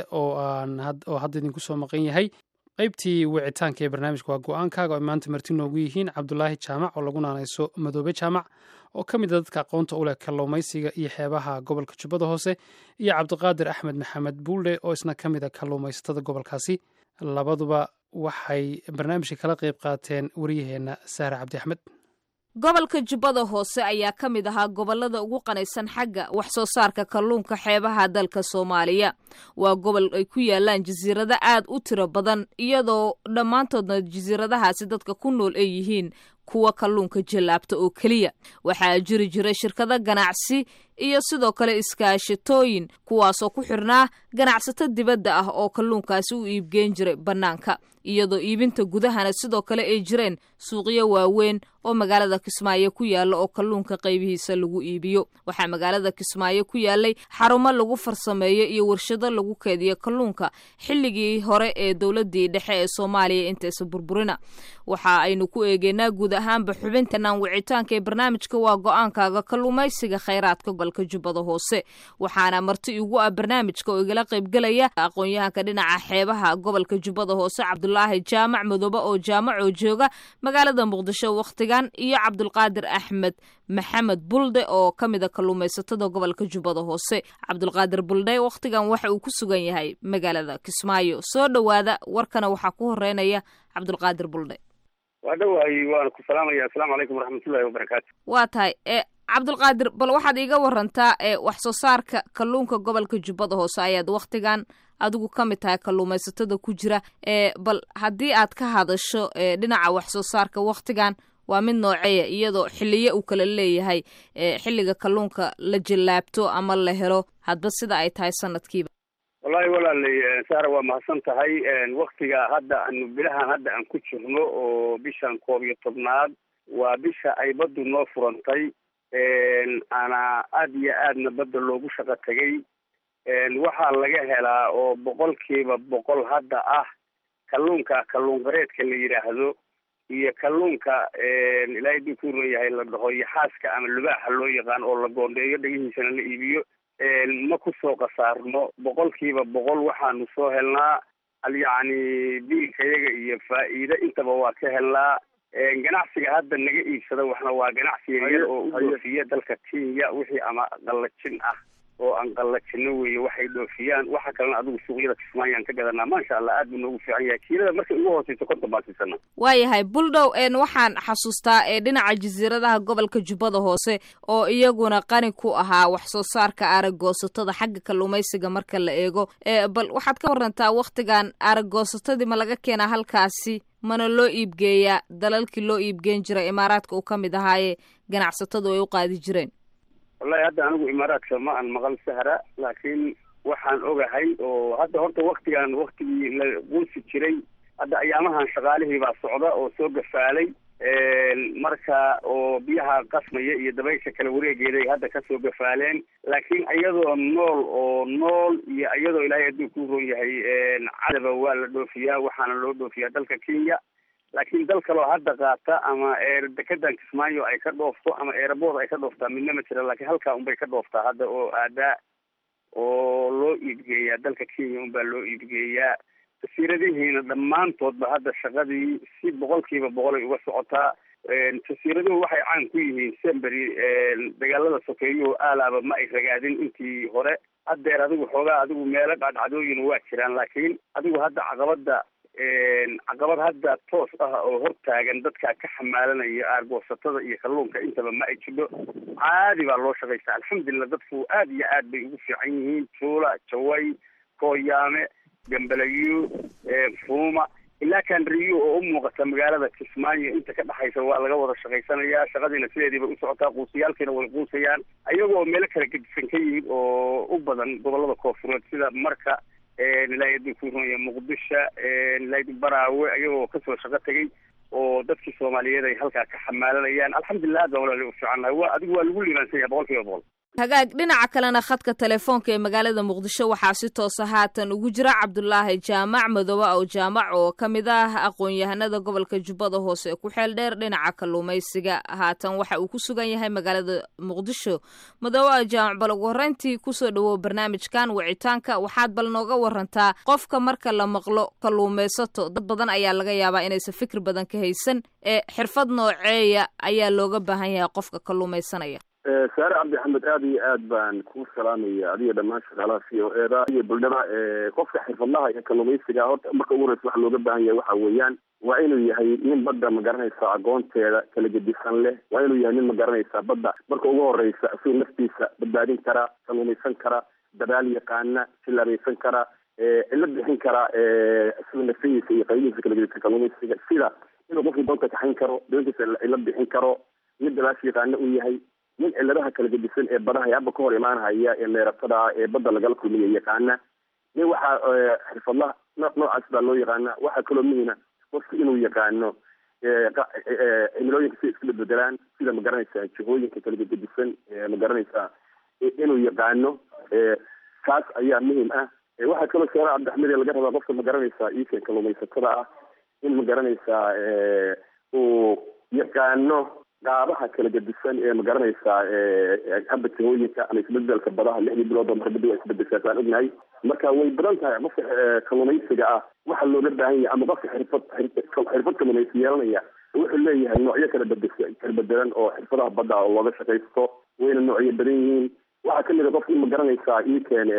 [SPEAKER 2] oo hadda idinku soo maqan yahay qaybtii wicitaanka ee barnaamijka waa go-aankaaga oo maanta marti noogu yihiin cabdulaahi jaamac oo lagu naanayso madoobe jaamac oo ka mid a dadka aqoonta u leh kalluumaysiga iyo xeebaha gobolka jubbada hoose iyo cabdiqaadir axmed maxamed buuldhe oo isna ka mid a kalluumaysatada gobolkaasi labaduba waxay barnaamijka kala qayb qaateen wariyaheenna saare cabdi axmed
[SPEAKER 1] gobolka jubbada hoose ayaa ka mid ahaa gobollada ugu qanaysan xagga wax soo saarka kalluunka xeebaha dalka soomaaliya waa gobol ay ku yaalaan jasiirado aad u tiro badan iyadoo dhammaantoodna jasiiradahaasi dadka ku nool ay yihiin kuwa kalluunka jallaabta oo keliya waxaa jiri jiray shirkado ganacsi iyo sidoo kale iskaashatooyin kuwaasoo ku xirnaa ganacsato dibadda ah oo kalluunkaasi u iibgeen jiray bannaanka iyadoo iibinta gudahana sidoo kale ay jireen suuqyo waaweyn oo magaalada Kismaayo ku yaala oo kalluunka qaybihiisa lagu iibiyo waxaa magaalada Kismaayo ku yaalay xarumo lagu farsameeyo iyo warshado lagu keediyo kalluunka xilligii hore ee dawladii dhexe ee Soomaaliya intaas burburina waxa aynu ku eegeynaa guud ahaanba xubintan wicitaanka ee barnaamijka waa go-aankaaga kalluumaysiga kheyraadka gobolka Jubbada Hoose waxaana marti ugu ah barnaamijka oo igala qayb galaya aqoon-yahanka dhinaca xeebaha gobolka Jubbada Hoose Cabdulaahi Jaamac Madoobe oo jaamac oo jooga magaalada Muqdisho waqtigan iyo Cabdulqaadir Axmed Maxamed Buuldhe oo ka mid ah kalluumaysatada gobolka Jubbada Hoose Cabdulqaadir Buuldhe waqtigan waxa uu ku sugan yahay magaalada Kismaayo soo dhawaada warkana waxa ku horeynaya Cabdulqaadir Buuldhe
[SPEAKER 11] waan ku salaamaya assalaamu calaykum waraxmatullaahi wabarakaatu
[SPEAKER 1] waa tahay Cabdulqaadir bal waxaad iiga warantaa wax soo saarka kalluunka gobolka Jubbada Hoose ayaad waqtigan adigu ka mid tahay kalluumaysatada ku jira bal haddii aad ka hadasho dhinaca wax soo saarka waqtigan waa mid nooceeya iyadoo xilliye uu kala leeyahay xilliga kalluunka la jallaabto ama la helo hadba sida ay tahay sanadkiiba
[SPEAKER 11] wallaahi walaalay saara waa mahadsan tahay waqtiga hadda bilahan hadda aan ku jirno oo bishan 11 waa bisha ay baddu noo furantay ana aad iyo aadna badda loogu shaqo tagay waxaa laga helaa oo 100% hadda ah kalluunka kalluun qareedka la yiraahdo iyo kalluunka ilaahay dib ku yahay la dhaho yaxaaska ama lubaaxa loo yaqaan oo la goondeeyo dhagihiisana la iibiyo ma ku soo qasaarno 100% waxaanu soo helnaa yacni biilkayaga iyo faa'iido intaba waa ka helnaa ganacsiga hadda naga iibsada waxna waa ganacsi yar oo u dhoofiya dalka Kenya wixii ama qallajin ah oo aan qallajino weeye waxay dhoofiyaan waxa kalena adigu suuqyada Kismaayo ka gadanaa maasha Allah aad buu noogu fiican yahay kiilada markay ugu hooseyso konta baasisana
[SPEAKER 1] waayahay Buuldhow waxaan xasuustaa dhinaca jasiiradaha gobolka Jubbada Hoose oo iyaguna qani ku ahaa wax soo saarka aragoosatada xagga kalluumaysiga marka la eego bal waxaad ka warantaa waqtigan aragoosatadii ma laga keenaa halkaasi mana loo iibgeeyaa dalalkii loo iibgeen jiray imaaraadka uu ka mid ahaaye ganacsatadu ay u qaadi jireen
[SPEAKER 11] wallahi hadda anigu imaaraadka ma aan maqal sahra laakiin waxaan ogahay oo hadda horta waqtigii la quusi jiray hadda ayaamahan shaqaalihii baa socda oo soo gafaalay marka oo biyaha qasmaya iyo dabaysha kala wareegeeday hadda ka soo gafaaleen laakiin iyadoo nool iyo iyadoo ilaahay hadduu ku roon yahay cadaba waa la dhoofiyaa waxaana loo dhoofiyaa dalka Kenya laakiin dal kaloo hadda qaata ama dekedan Kismaayo ay ka dhoofto ama airport ay ka dhooftaa midna ma jira laakiin halkaa unbay ka dhooftaa hadda oo aadaa oo loo iibgeeyaa dalka Kenya unbaa loo iibgeeyaa jasiiradihiina dhammaantoodba hadda shaqadii si 100% ay uga socotaa jasiiraduhu waxay caan ku yihiin semberi dagaalada sokeeyuhu aalaaba ma ay ragaadin intii hore haddeer adigu xoogaa adigu meelo dhacdooyin waa jiraan laakiin adigu hadda caqabad hadda toos ah oo hortaagan dadka ka xamaalanaya aargoosatada iyo kalluunka intaba ma ay jiro caadi baa loo shaqaystaa alxamdulillah dadku aad iyo aad bay ugu fiican yihiin tuula jaway kooyaame gambalayo fuuma ilaa kan riyo oo u muuqata magaalada Kismaayo inta ka dhaxaysa waa laga wada shaqaysanayaa shaqadiina sideediiba u socotaa quusiyaalkiina way quusayaan ayagoo meel kala gedisan ka yimid oo u badan gobolada koonfureed sida marka ilaahay ku runaya Muqdisho ilaahay Baraawe ayagoo ka soo shaqo tagay oo dadkii Soomaaliyeed ay halka ka xamaalanayaan alxamdulillah dawladda u fiicanahay waa adigu waa lagu liibaansan yahay 100%
[SPEAKER 1] hagaag dhinaca kalena khadka telefoonka ee magaalada muqdisho waxaa si toosa haatan ugu jira cabdulaahi jaamac madoobe oo jaamac oo ka mid ah aqoon-yahanada gobolka jubbada hoose ku xeel dheer dhinaca kalluumaysiga haatan waxa uu ku sugan yahay magaalada muqdisho. madoobe jaamac, bal ugu horreyntii kusoo dhawow barnaamijkan wicitaanka. waxaad bal nooga warantaa qofka marka la maqlo kalluumaysato, dad badan ayaa laga yaabaa inaysan fikir badan ka haysan, xirfad nooceeya ayaa looga baahan yahay qofka kalluumaysanaya?
[SPEAKER 12] saare cabdi axmed, aada iyo aad baan kuu salaamaya adiga dhammaan shaqaalaha c o eda iyo buldhada. qofka xirfadlaha iyo kalluumaysiga horta marka ugu horeysa waxa looga baahan yahay waxa weeyaan waa inuu yahay nin badda magaranaysa aqoonteeda kala gedisan leh. waa inuu yahay nin magaranaysa badda marka ugu horeysa isagoo naftiisa badbaadin kara, kalluumaysan kara, dadaal yaqaana, jilaabaysan kara, cilo bixin kara isagoo naftiisa iyo qaybihiisa kala gedisan kalluumaysiga, sida inuu qofkii doonta kaxayn karo, doontiisa cilo bixin karo, mid dabaash yaqaana uu yahay, nin ciladaha kala gedisan ee badaha yaaba ka hor imaanhaya ee meeratada ee badda lagala kulmiya yaqaana. nin waxaa xirfadlaha noocaas baa loo yaqaana. waxaa kaloo muhiima qofka inuu yaqaano cimilooyinka si isku bedbedelaan, sida magaranaysa jihooyinka kala gedisan magaranaysa inuu yaqaano. kaas ayaa muhiim ah. waxaa kaloo sheera cabdixmed laga rabaa qofka magaranaysa iikan kalluumaysatada ah in magaranaysa uu yaqaano qaabaha kala gedisan ee magaranaysa haba jihooyinka ama isbedelka badaha 6 bilood oo marbadi waa isbedeshaasaan ognahay. marka way badan tahay qofka kalluumaysiga ah waxa looga baahan yahay, ama qofka xirfad kalluumaysi yeelanaya wuxuu leeyahay noocyo kala bedelan oo xirfadaha badda oo looga shaqaysto, wayna noocyo badan yihiin. waxaa kamid a qofka in magaranaysa iikeen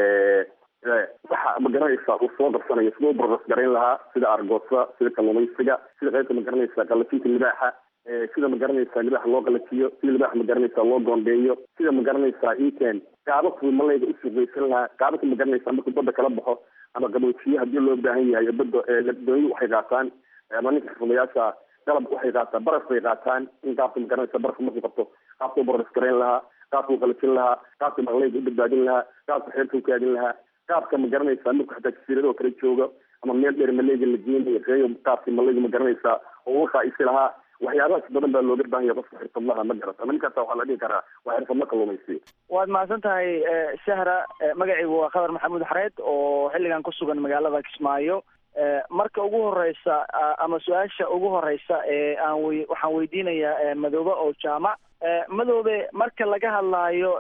[SPEAKER 12] waxa magaranaysa uu soo qabsanayo siduu barras garayn lahaa, sida argoosa, sida kalluumaysiga, sida qaybta magaranaysa qalafinta libaaxa, sida magaranaysa libaaxa loo qalajiyo, sida libaaxa magaranaysa loo goondeeyo, sida magaranaysa iikeen qaababkuu malayga u suuqaysan lahaa, qaababka magaranaysa markuu badda kala baxo ama qaboojiye haddii loo baahan yahay. badda labdooyin waxay qaataan ama ninka xirfadlayaasha qalab waxay qaataan, baraf bay qaataan. in qaabka magaranaysa barafka markuu qabto qaabkuu barras garayn lahaa, qaabkuu qalajin lahaa, qaabka malayga u badbaadin lahaa, qaabka xeerka u kaadin lahaa, qaabka magaranaysa markuu xataa jasiiradoo kale joogo ama meel dheer malayga la geenayo reeyo qaabkii malayga magaranaysa oo uga faa'iisi lahaa. waxyaabahaas badan baa looga baahan yahay qofka xirfadlaha ma garata. ama ninkaasa waxaa la dhihi karaa waa xirfadla kalluumaysi.
[SPEAKER 13] waad mahadsan tahay sahra. magacaygu waa khadar maxamuud xareed oo xilligan ku sugan magaalada Kismaayo. marka ugu horeysa ama su-aasha ugu horeysa waxaan weydiinayaa madoobe oo jaamac. madoobe, marka laga hadlaayo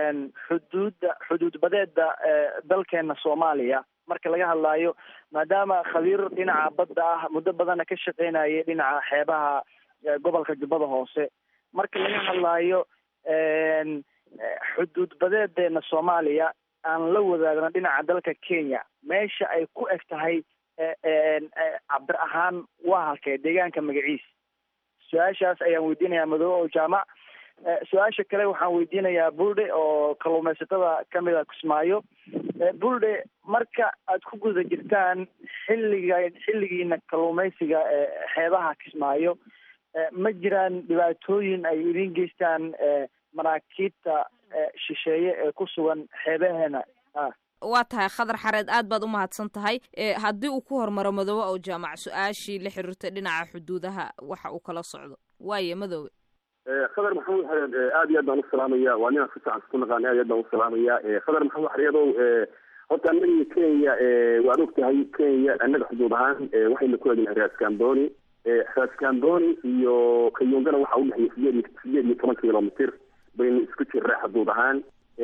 [SPEAKER 13] xuduud badeeda dalkeena Soomaaliya, marka laga hadlaayo maadaama khabiir dhinaca badda ah muddo badana ka shaqeynayay dhinaca xeebaha gobolka jubbada hoose, marka laga hadlaayo xuduud badeedeena Soomaaliya aan la wadaagno dhinaca dalka Kenya, meesha ay ku eg tahay cabir ahaan waa halkee deegaanka magaciisa? su-aashaas ayaan weydiinayaa madoobe oo jaamac. su-aasha kale waxaan weydiinayaa bulde oo kalluumaysatada kamid a Kismaayo. bulde, marka aad ku guda jirtaan xilligiina kalluumaysiga xeebaha Kismaayo, ma jiraan dhibaatooyin ay idin geystaan maraakiibta shisheeye ee ku sugan xeebaheena?
[SPEAKER 1] waa tahay khadar xareed, aad baad u mahadsan tahay. haddii uu ku hormaro madoobe oo jaamac su-aashii la xiriirtay dhinaca xuduudaha waxa uu kala socdo. waaye madoobe.
[SPEAKER 12] khadar maxamuud xareed, aada iyo aad baan u salaamaya. waa ninaan si fiican isku naqaan, aad iyo aad baan u salaamaya. khadar maxamuud xareedow, horta annaga Kenya waad og tahay Kenya annaga xuduud ahaan waxayna ku eegnahay Ras Kamboni. Ras Kamboni iyo Kayungana waxa u dhexeeya 8 kilomitir bayna isku jirraa xuduud ahaan.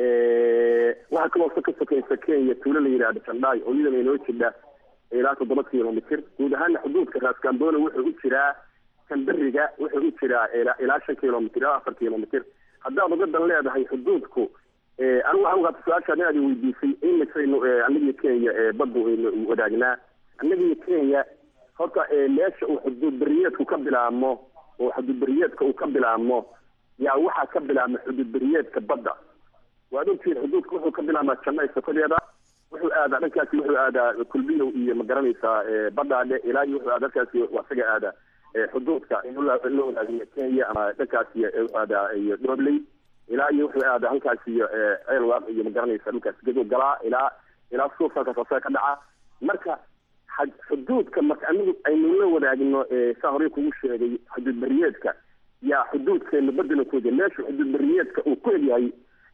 [SPEAKER 12] waxaa kaloo ka sokaysa Kenya tuulo la yidhaahdo Chandai oo iyadana inoo jidha ilaa 7 kilomitir. guud ahaana xuduudka Ras Kamboni wuxuu u jiraa kandariga wuxuu u jiraa ilaa 5 kilomitir ilaa 4 kilomitir. haddaad ugadan leedahay xuduudku anigu waxaan ugaata su-aashaan inaad weydiisay imisaynu annagiyo Kenya baddu aynu wadaagnaa. annagiyo Kenya horta meesha uu xuduud beriyeedku ka bilaabmo oo xuduud beriyeedka uu ka bilaabmo yaa waxaa ka bilaabma xuduud beriyeedka badda. waad ogtihiin xuduudka wuxuu ka bilaabmaa Jannay sokodeeda, wuxuu aadaa dhankaasi, wuxuu aadaa Kulbiyow iyo magaranaysaa badhaadhe ilaa iyo wuxuu aadaa dhankaasi wasaga aadaa xuduudka loo wadaagiyo Kenya ama dhankaasi aadaa iyo Dhobley ilaa iyo wuxuu aadaa halkaasi iyo ceelwaaq iyo magaranaysaa dhulkaasi gadow galaa ilaa suuqa kasoo ka dhaca. marka xuduudka marka anigu aynu la wadaagno saa horey kugu sheegay xuduud beriyeedka yaa xuduudkeena badana ku yahay. meesha xuduud beriyeedka uu ku egyahay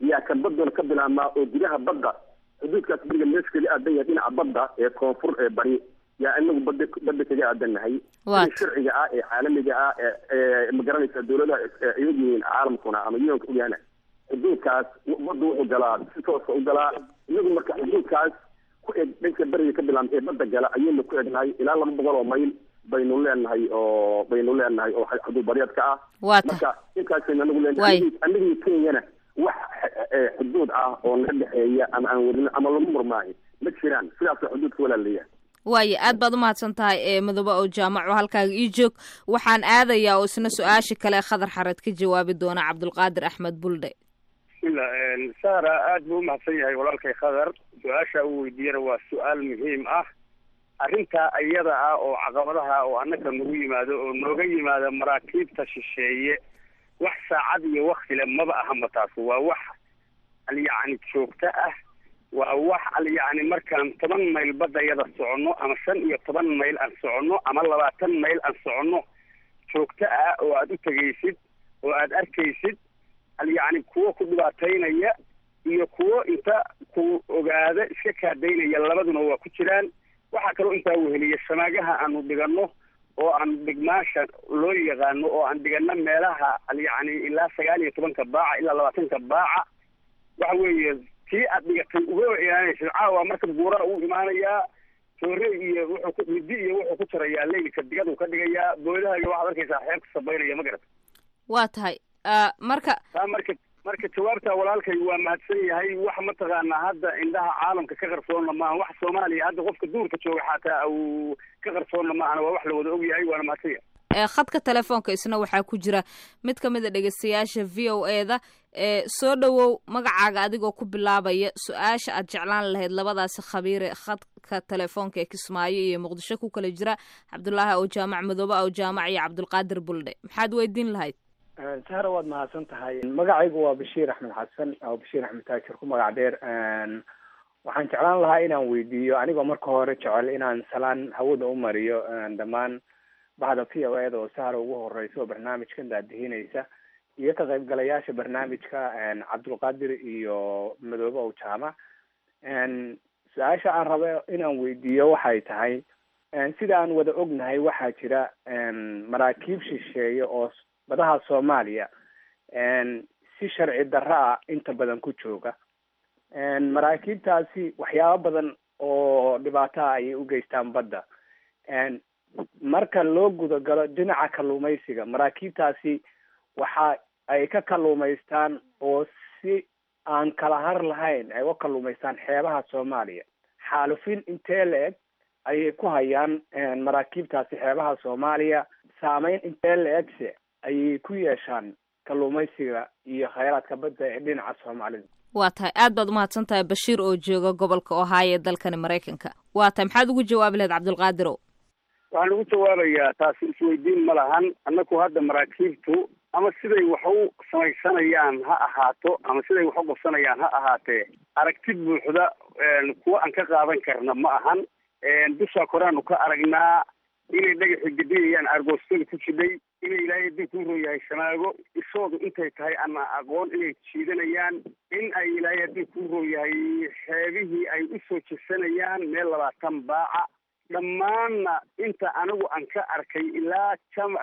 [SPEAKER 12] yaa ka badona ka bilaabmaa oo gudaha badda xuduudkaas bariga meesha kaga aadan yahay dhinaca badda ee koonfur ee bari yaa inagu badda kaga aadannahay sharciga ah ee caalamiga ah ee magaranaysa dawladaha iyag yihiin caalamkuna ama unionka ogaana xuduudkaas badda wuxuu galaa si toosa u galaa inagu marka xuduudkaas ku eg dhanka beriga ka bilaabma ee badda gala ayaynu ku egnahay ilaa 200 oo mayl baynu leenahay oo xuduud bareedka ah marka intaasaynu anagu leenahay anagii kenyana wax xuduud ah oo naga dhexeeya ama aan wadin ama lagu murmaayo ma jiraan sidaas xuduudka walaalayahay
[SPEAKER 1] waaye aad baad umahadsan tahay madoobe oo jaamac oo halkaaga ii joog waxaan aadayaa oo isna su-aasha kale khadar xareed ka jawaabi doona cabdulqaadir axmed buldhe
[SPEAKER 11] bismillah sara aad buu umahadsan yahay walaalkay khadar su-aasha uu weydiiyana waa su-aal muhiim ah arrintaa iyada ah oo caqabadaha oo annaka nagu yimaado oo nooga yimaada maraakiibta shisheeye wax saacad iyo waktile maba ahama taas waa wax yacni joogto ah waa wax yacni markaan 10 mayl badayada soconno ama 15 mayl aan soconno ama 20 mayl aan soconno joogto ah oo aad u tegaysid oo aad arkaysid yacni kuwo ku dhibaataynaya iyo kuwo inta ku ogaada iska kaadaynaya labaduna waa ku jiraan waxaa kaloo intaa weheliya samaagaha aanu dhiganno oo aan dhigmaasha loo yaqaano oo aan dhiganno meelaha yacni ilaa 19 baaca ilaa 20 baaca waxa weeye tii aad dhigatay uga ilaalinaysid caawa marka buuraa uu imaanayaa toore iyo wuxuu midi iyo wuxuu ku jarayaa leylka digadu ka dhigayaa boodaha iyo waxaad arkaysaa xeebka sabaynaya ma garata
[SPEAKER 1] waa tahay
[SPEAKER 11] marka jawaabta walaalkay waa mahadsan yahay wax mataqaanaa hadda indhaha caalamka ka qarsoonna maaha wax soomaaliya hadda qofka duurka jooga xataa uu ka qarsoonna maahana waa wax la wada og yahay waana mahadsan yahay
[SPEAKER 1] khadka telefoonka isna waxaa ku jira mid ka mid a dhegeystayaasha v o eda soo dhowow magacaaga adigoo ku bilaabaya su-aasha aad jeclaan lahayd labadaasi khabiire khadka telefoonka ee kismaayo iyo muqdisho ku kala jira cabdulaahi oo jaamac madoobe oo jaamac iyo cabdulqaadir buldhe maxaad weydiin lahayd
[SPEAKER 14] sahra waad mahadsan tahay magacaygu waa bashiir axmed xasan oo bashiir axmed taajir ku magac dheer waxaan jeclaan lahaa inaan weydiiyo anigoo marka hore jecel inaan salaan hawada u mariyo dhammaan bahda v o eda oo sahra ugu horeysa oo barnaamijkan daadihinaysa iyo ka qaybgalayaasha barnaamijka cabdulqaadir iyo madoobe oo jaamac su-aasha aan rabo inaan weydiiyo waxay tahay sida aan wada ognahay waxaa jira maraakiib shisheeye oo badaha soomaaliya si sharci darro ah inta badan ku jooga maraakiibtaasi waxyaabo badan oo dhibaataha ayay u geystaan badda marka loo gudagalo dhinaca kalluumaysiga maraakiibtaasi waxa ay ka kalluumaystaan oo si aan kala har lahayn ay uga kalluumaystaan xeebaha soomaaliya xaalufin intee la-eg ayay ku hayaan maraakiibtaasi xeebaha soomaaliya saameyn intee la-egse ayay ku yeeshaan kalluumaysiga iyo khayraadka badda ee dhinaca soomaalida
[SPEAKER 1] waa tahay aad baad umahadsan tahay bashiir oo jooga gobolka ohio ee dalkani maraykanka waa tahay maxaad ugu jawaabi lahayd cabdulqaadirow
[SPEAKER 11] waxaan ugu jawaabayaa taasi isweydiin ma lahan annaku hadda maraakiibtu ama siday wax u samaysanayaan ha ahaato ama siday wax u qabsanayaan ha ahaatee aragti buuxda kuwa aan ka qaadan karna ma ahan dushaa koraanu ka aragnaa inay dhagaxi gediyayaan argoostada ku jidhay inay ilaahay haddii kuu roo yahay samaago ishoodu intay tahay ama aqoon inay jiidanayaan in ay ilaahay haddii kuu roo yahay xeebihii ay usoo jesanayaan meel 20 baaca dhammaanna inta anigu aan ka arkay ilaa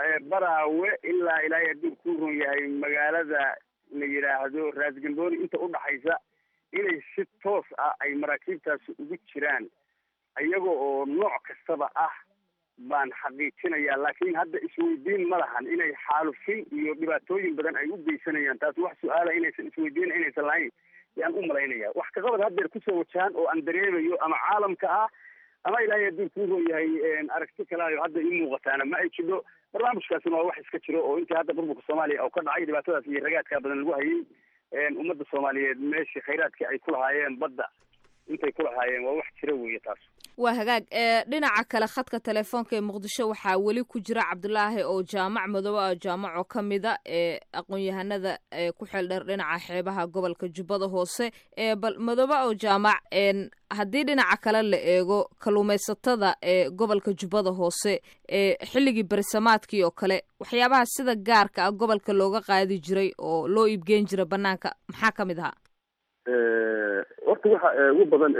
[SPEAKER 11] baraawe ilaa ilaahay haddii kuu roo yahay magaalada la yidhaahdo raasgambooni inta udhaxaysa inay si toos ah ay maraakiibtaasi ugu jiraan iyaga oo nooc kastaba ah baan xaqiijinayaa laakiin hadda isweydiin ma lahan inay xaalufin iyo dhibaatooyin badan ay u geysanayaan taas wax su-aala inaysan isweydiin inaysan lahayn yaan u malaynaya wax kaqabad haddeer kusoo wajahan oo aan dareemayo ama caalamka ah ama ilaahay haddii kuu roo yahay aragti kalaayo hadda ii muuqataana ma ay jidho barnaamijkaasina waa wax iska jiro oo intii hadda burburka soomaaliya oo ka dhacay dhibaatadaas iyo ragaadkaa badan lagu hayay ummadda soomaaliyeed meeshii khayraadkii ay ku lahaayeen badda intay ku lahaayeen waa wax jira weeye taas
[SPEAKER 1] waa hagaag dhinaca kale khadka telefoonka ee muqdisho waxaa weli ku jira cabdulaahi oo jaamac madoobe oo jaamac oo ka mida aqoon-yahanada ku xeel dheer dhinaca xeebaha gobolka jubbada hoose bal madoobe oo jaamac haddii dhinaca kale la eego kalluumaysatada ee gobolka jubbada hoose xilligii berisamaadkii oo kale waxyaabaha sida gaarka ah gobolka looga qaadi jiray oo loo iibgeyn jira banaanka maxaa ka mid ahaa
[SPEAKER 12] horta waxa ugu badan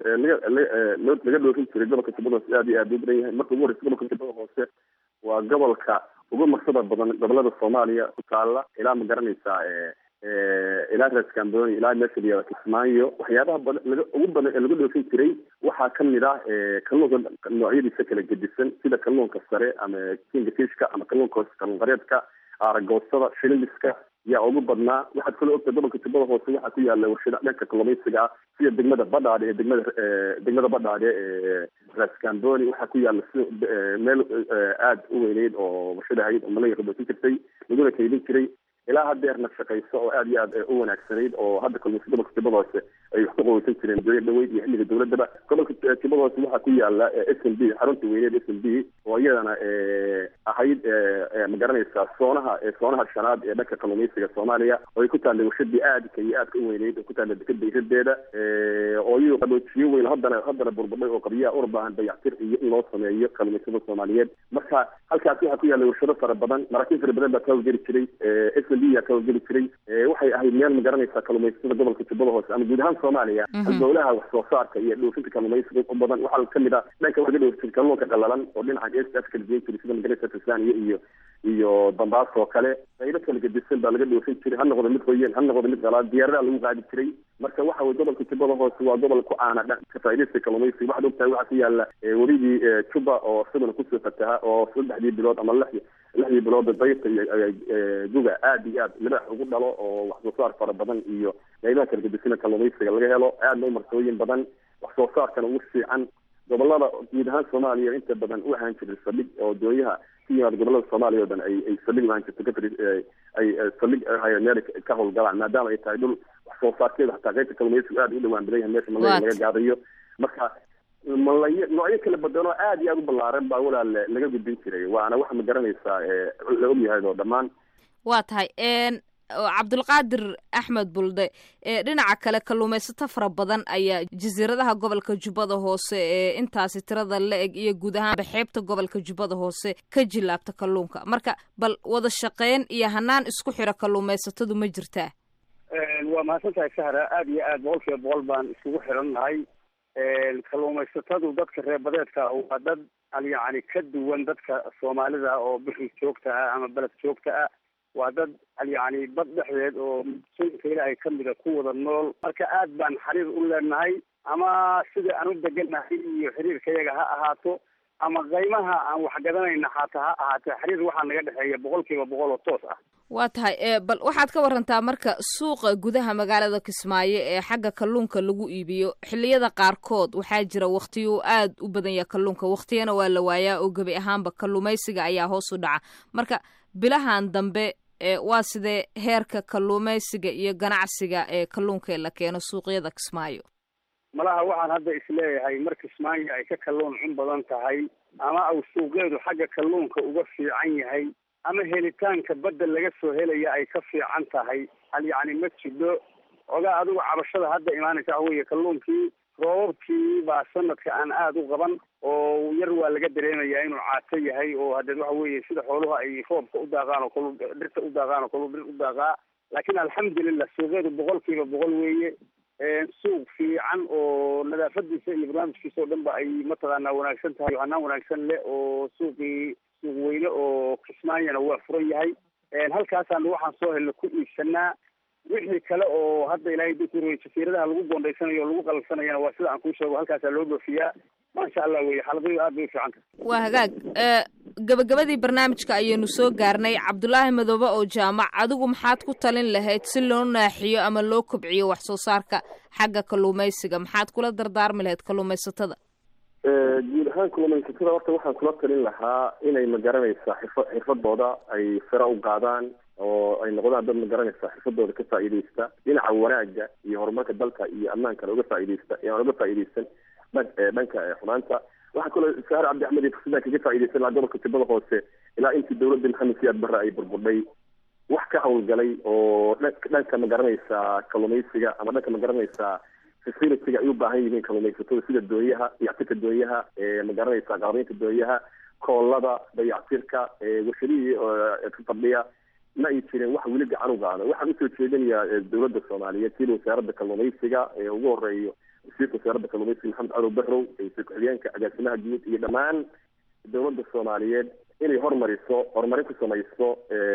[SPEAKER 12] laga dhoofin jiray gobolka jubbada hoose aad iyo aad u badan yahay. Marka ugu horeysa gobolka jubbada hoose waa gobolka ugu marsada badan gobolada Soomaaliya ku taala ilaa ma garanaysaa ilaa Ras Kamboni ilaa meesha la yiraahdo Kismaayo. waxyaabaha ugu badan ee laga dhoofin jiray waxaa kamid ah kalluunka noocyadiisa kala gedisan sida kalluunka sare ama kingfishka ama kalluunka qareedka aragoostada shrimpiska yaa ugu badnaa. waxaad kaloo ogtahay gobolka jubbada hoose waxaa ku yaala warshada dhanka kalluumaysiga ah sida degmada badhaadhe ee degmada badhaadhe ee Ras Kamboni. waxaa ku yaala meel aad u weyneyd oo warshada hayad malay qadoosin jirtay laguna kaydin jiray ilaa hadeerna shaqayso oo aad iyo aad u wanaagsanayd oo hadda kalluumaysiga gobolka jubbada hoose ay wax ku qaweysan jireen dowlad dhaweyd iyo xilliga dowladaba. gobolka jubbada hoose waxaa ku yaala SNB xarunta weyneed SNB oo iyadana ahayd ma garanaysaa soonaha shanaad ee dhanka kalluumaysiga Soomaaliya oo ay ku taallay warshadii aadka iyo aadka u weyneyd oo ku taallay dekada iradeeda oo iyuu qaboojiyo weyn haddana burbudhay oo qabiyaha u baahan dayactir iyo in loo sameeyo kalluumaysiga Soomaaliyeed. marka halkaas waxaa ku yaala warshado fara badan maraakiib fara badan baa ka howlgeli jiray SNB ka howlgeli jiray. waxay ahayd meel ma garanaysaa kalluumaysiga gobolka jubbada hoose ama guud ahaan Soomaaliya dowlaha wax soo saarka iyo dhoofinta kalluumaysiga u badan. waxaa kamid ah dhanka wax laga dhoofin kalluunka qalalan oo dhinaca East Africa laga jiray sida magaraysa Tanzania iyo Dambaas oo kale qaybo kala gedisan baa laga dhoofin jiray ha noqdo mid qoyan ha noqdo mid qalaad diyaarada lagu qaadi jiray. marka waxa way gobolka jubbada hoose waa gobol ku caana dhanka faa'iideysiga kalluumaysiga. waxaad ogtahay waxaa ku yaala warigii Juba oo sidana kusoo fataha oo 3 bilood ama 6 bilood dayta juga aad iyo aad madax ugu dhalo oo wax soo saar fara badan iyo qaybaha kala gedisan kalluumaysiga laga helo aad loo marsooyin badan wax soo saarkana ugu fiican. gobolada guud ahaan Soomaaliya inta badan u ahaan jiray saldhig oo dooyaha siyaad gobolada Soomaaliya oo dhan ay saldhig ahaan jirtay ay saldhig meel ka howlgalaan maadaama ay tahay dhul wax soo saarkeeda hataa qaybta kalluumaysiga aad u dhawaan badan yahay meesha malay laga gaadayo. marka noocyo kala badan oo aad iyo aad u ballaaran baa walaal laga gudbin jiray waana wax ma garanaysaa la ogyahay oo dhammaan.
[SPEAKER 1] waa tahay cabdulqaadir axmed bulde dhinaca kale kalluumaysato fara badan ayaa jasiiradaha gobolka jubbada hoose ee intaasi tirada la eg iyo guud ahaan xeebta gobolka jubbada hoose ka jilaabta kalluunka. marka bal wada shaqeyn iyo hanaan isku xira kalluumaysatadu ma jirtaa?
[SPEAKER 11] waa mahadsantahay Sahra. aad iyo aad 100% baan isugu xirannahay. kalluumaysatadu dadka reer badeedka waa dad yani ka duwan dadka Soomaalida oo bixi joogta ah ama balad joogta ah. waa dad yani bad dhexdeed oo sunka ilaahay kamida ku wada nool. marka aad baan xiriir u leenahay ama sida aan u degannahay iyo xiriirkayaga ha ahaato ama qiimaha aan wax gadanayna xataa ha ahaatee xiriir waxaa naga dhexeeya 100% oo toos ah.
[SPEAKER 1] waa tahay bal waxaad ka warantaa marka suuqa gudaha magaalada Kismaayo ee xagga kalluunka lagu iibiyo xilliyada qaarkood waxaa jira waqtiyo aad u badan yahay kalluunka waqtiyana waa la waayaa oo gabi ahaanba kalluumaysiga ayaa hoos u dhaca. marka bilahan dambe waa sidee heerka kalluumaysiga iyo ganacsiga ee kalluunka ee la keeno suuqyada Kismaayo?
[SPEAKER 11] malaha waxaan hadda isleeyahay mar Kismaayo ay ka kalluun cun badan tahay ama uu suuqeedu xagga kalluunka uga fiican yahay ama helitaanka badda laga soo helaya ay ka fiican tahay yani ma jiro ogaa adigu cabashada hadda imaanaysa weeye kalluunkii roobabkii baa sanadka aan aad u qaban oo yar waa laga dareemayaa inuu caato yahay oo hadeed waxa weeye sida xooluhu ay roobka u daaqaan oo kalluun dhirta u daaqaan oo kalluun dhir u daaqaa. laakiin alxamdulillah suuqeedu 100% weeye. suuq fiican oo nadaafadiisa iyo barnaamijkiisa oo dhan ba ay mataqaanaa wanaagsan tahay hanaan wanaagsan leh oo suuq weyne oo Kismaayona waa furan yahay. halkaasaan waxaan soo helno ku iibsanaa. wixii kale oo hadda ilaahay dadku jasiiradaha lagu goondaysanayo oo lagu qalsanayana waa sida aan kuu sheego halkaasaa loo dhoofiyaa. maasha allah weye xaaladdu aad bay u fiican tahay.
[SPEAKER 1] waa hagaag gabagabadii barnaamijka ayaynu soo gaarnay. cabdulaahi madoobe oo jaamac adigu maxaad ku talin lahayd si loo naaxiyo ama loo kobciyo wax soo saarka xagga kalluumaysiga? maxaad kula dardaarmi lahayd kalluumaysatada?
[SPEAKER 12] guud ahaan kalluumaysatada horta waxaan kula talin lahaa inay ma garanaysaa xirfadooda ay sare u qaadaan oo ay noqdaan dad ma garanaysaa xirfadooda ka faa'iidaysta dhinaca wanaaga iyo horumarka dalka iyo ammaanka uga faa'iidaysan dhanka xumaanta. waxaa kaloo Sahar Cabdi Axmed fursada kaga faa'iidaysan lahaa gobolka jubbada hoose ilaa intii dowladda Maxamed Siyaad Barre ay burburdhay wax ka howlgalay oo dhanka ma garanaysaa kalluumaysiga ama dhanka ma garanaysaa facility-ga ay u baahan yihiin kalluumaysatada sida dooyaha dayactirka dooyaha ma garanaysaa qalabaynta dooyaha koolada dayactirka warshadihii fadhiya ma ay jirin wax weli gacan u qaada waxaan usoo jeedinayaa dowladda soomaaliyeed sida wasaaradda kalluumaysiga ee ugu horeeyo wasiirka wasaaradda kalluumaysiga maxamed cadow baxrow wasiir ku-xigeenka agaasimaha guud iyo dhammaan dowladda soomaaliyeed inay horumarin ku samayso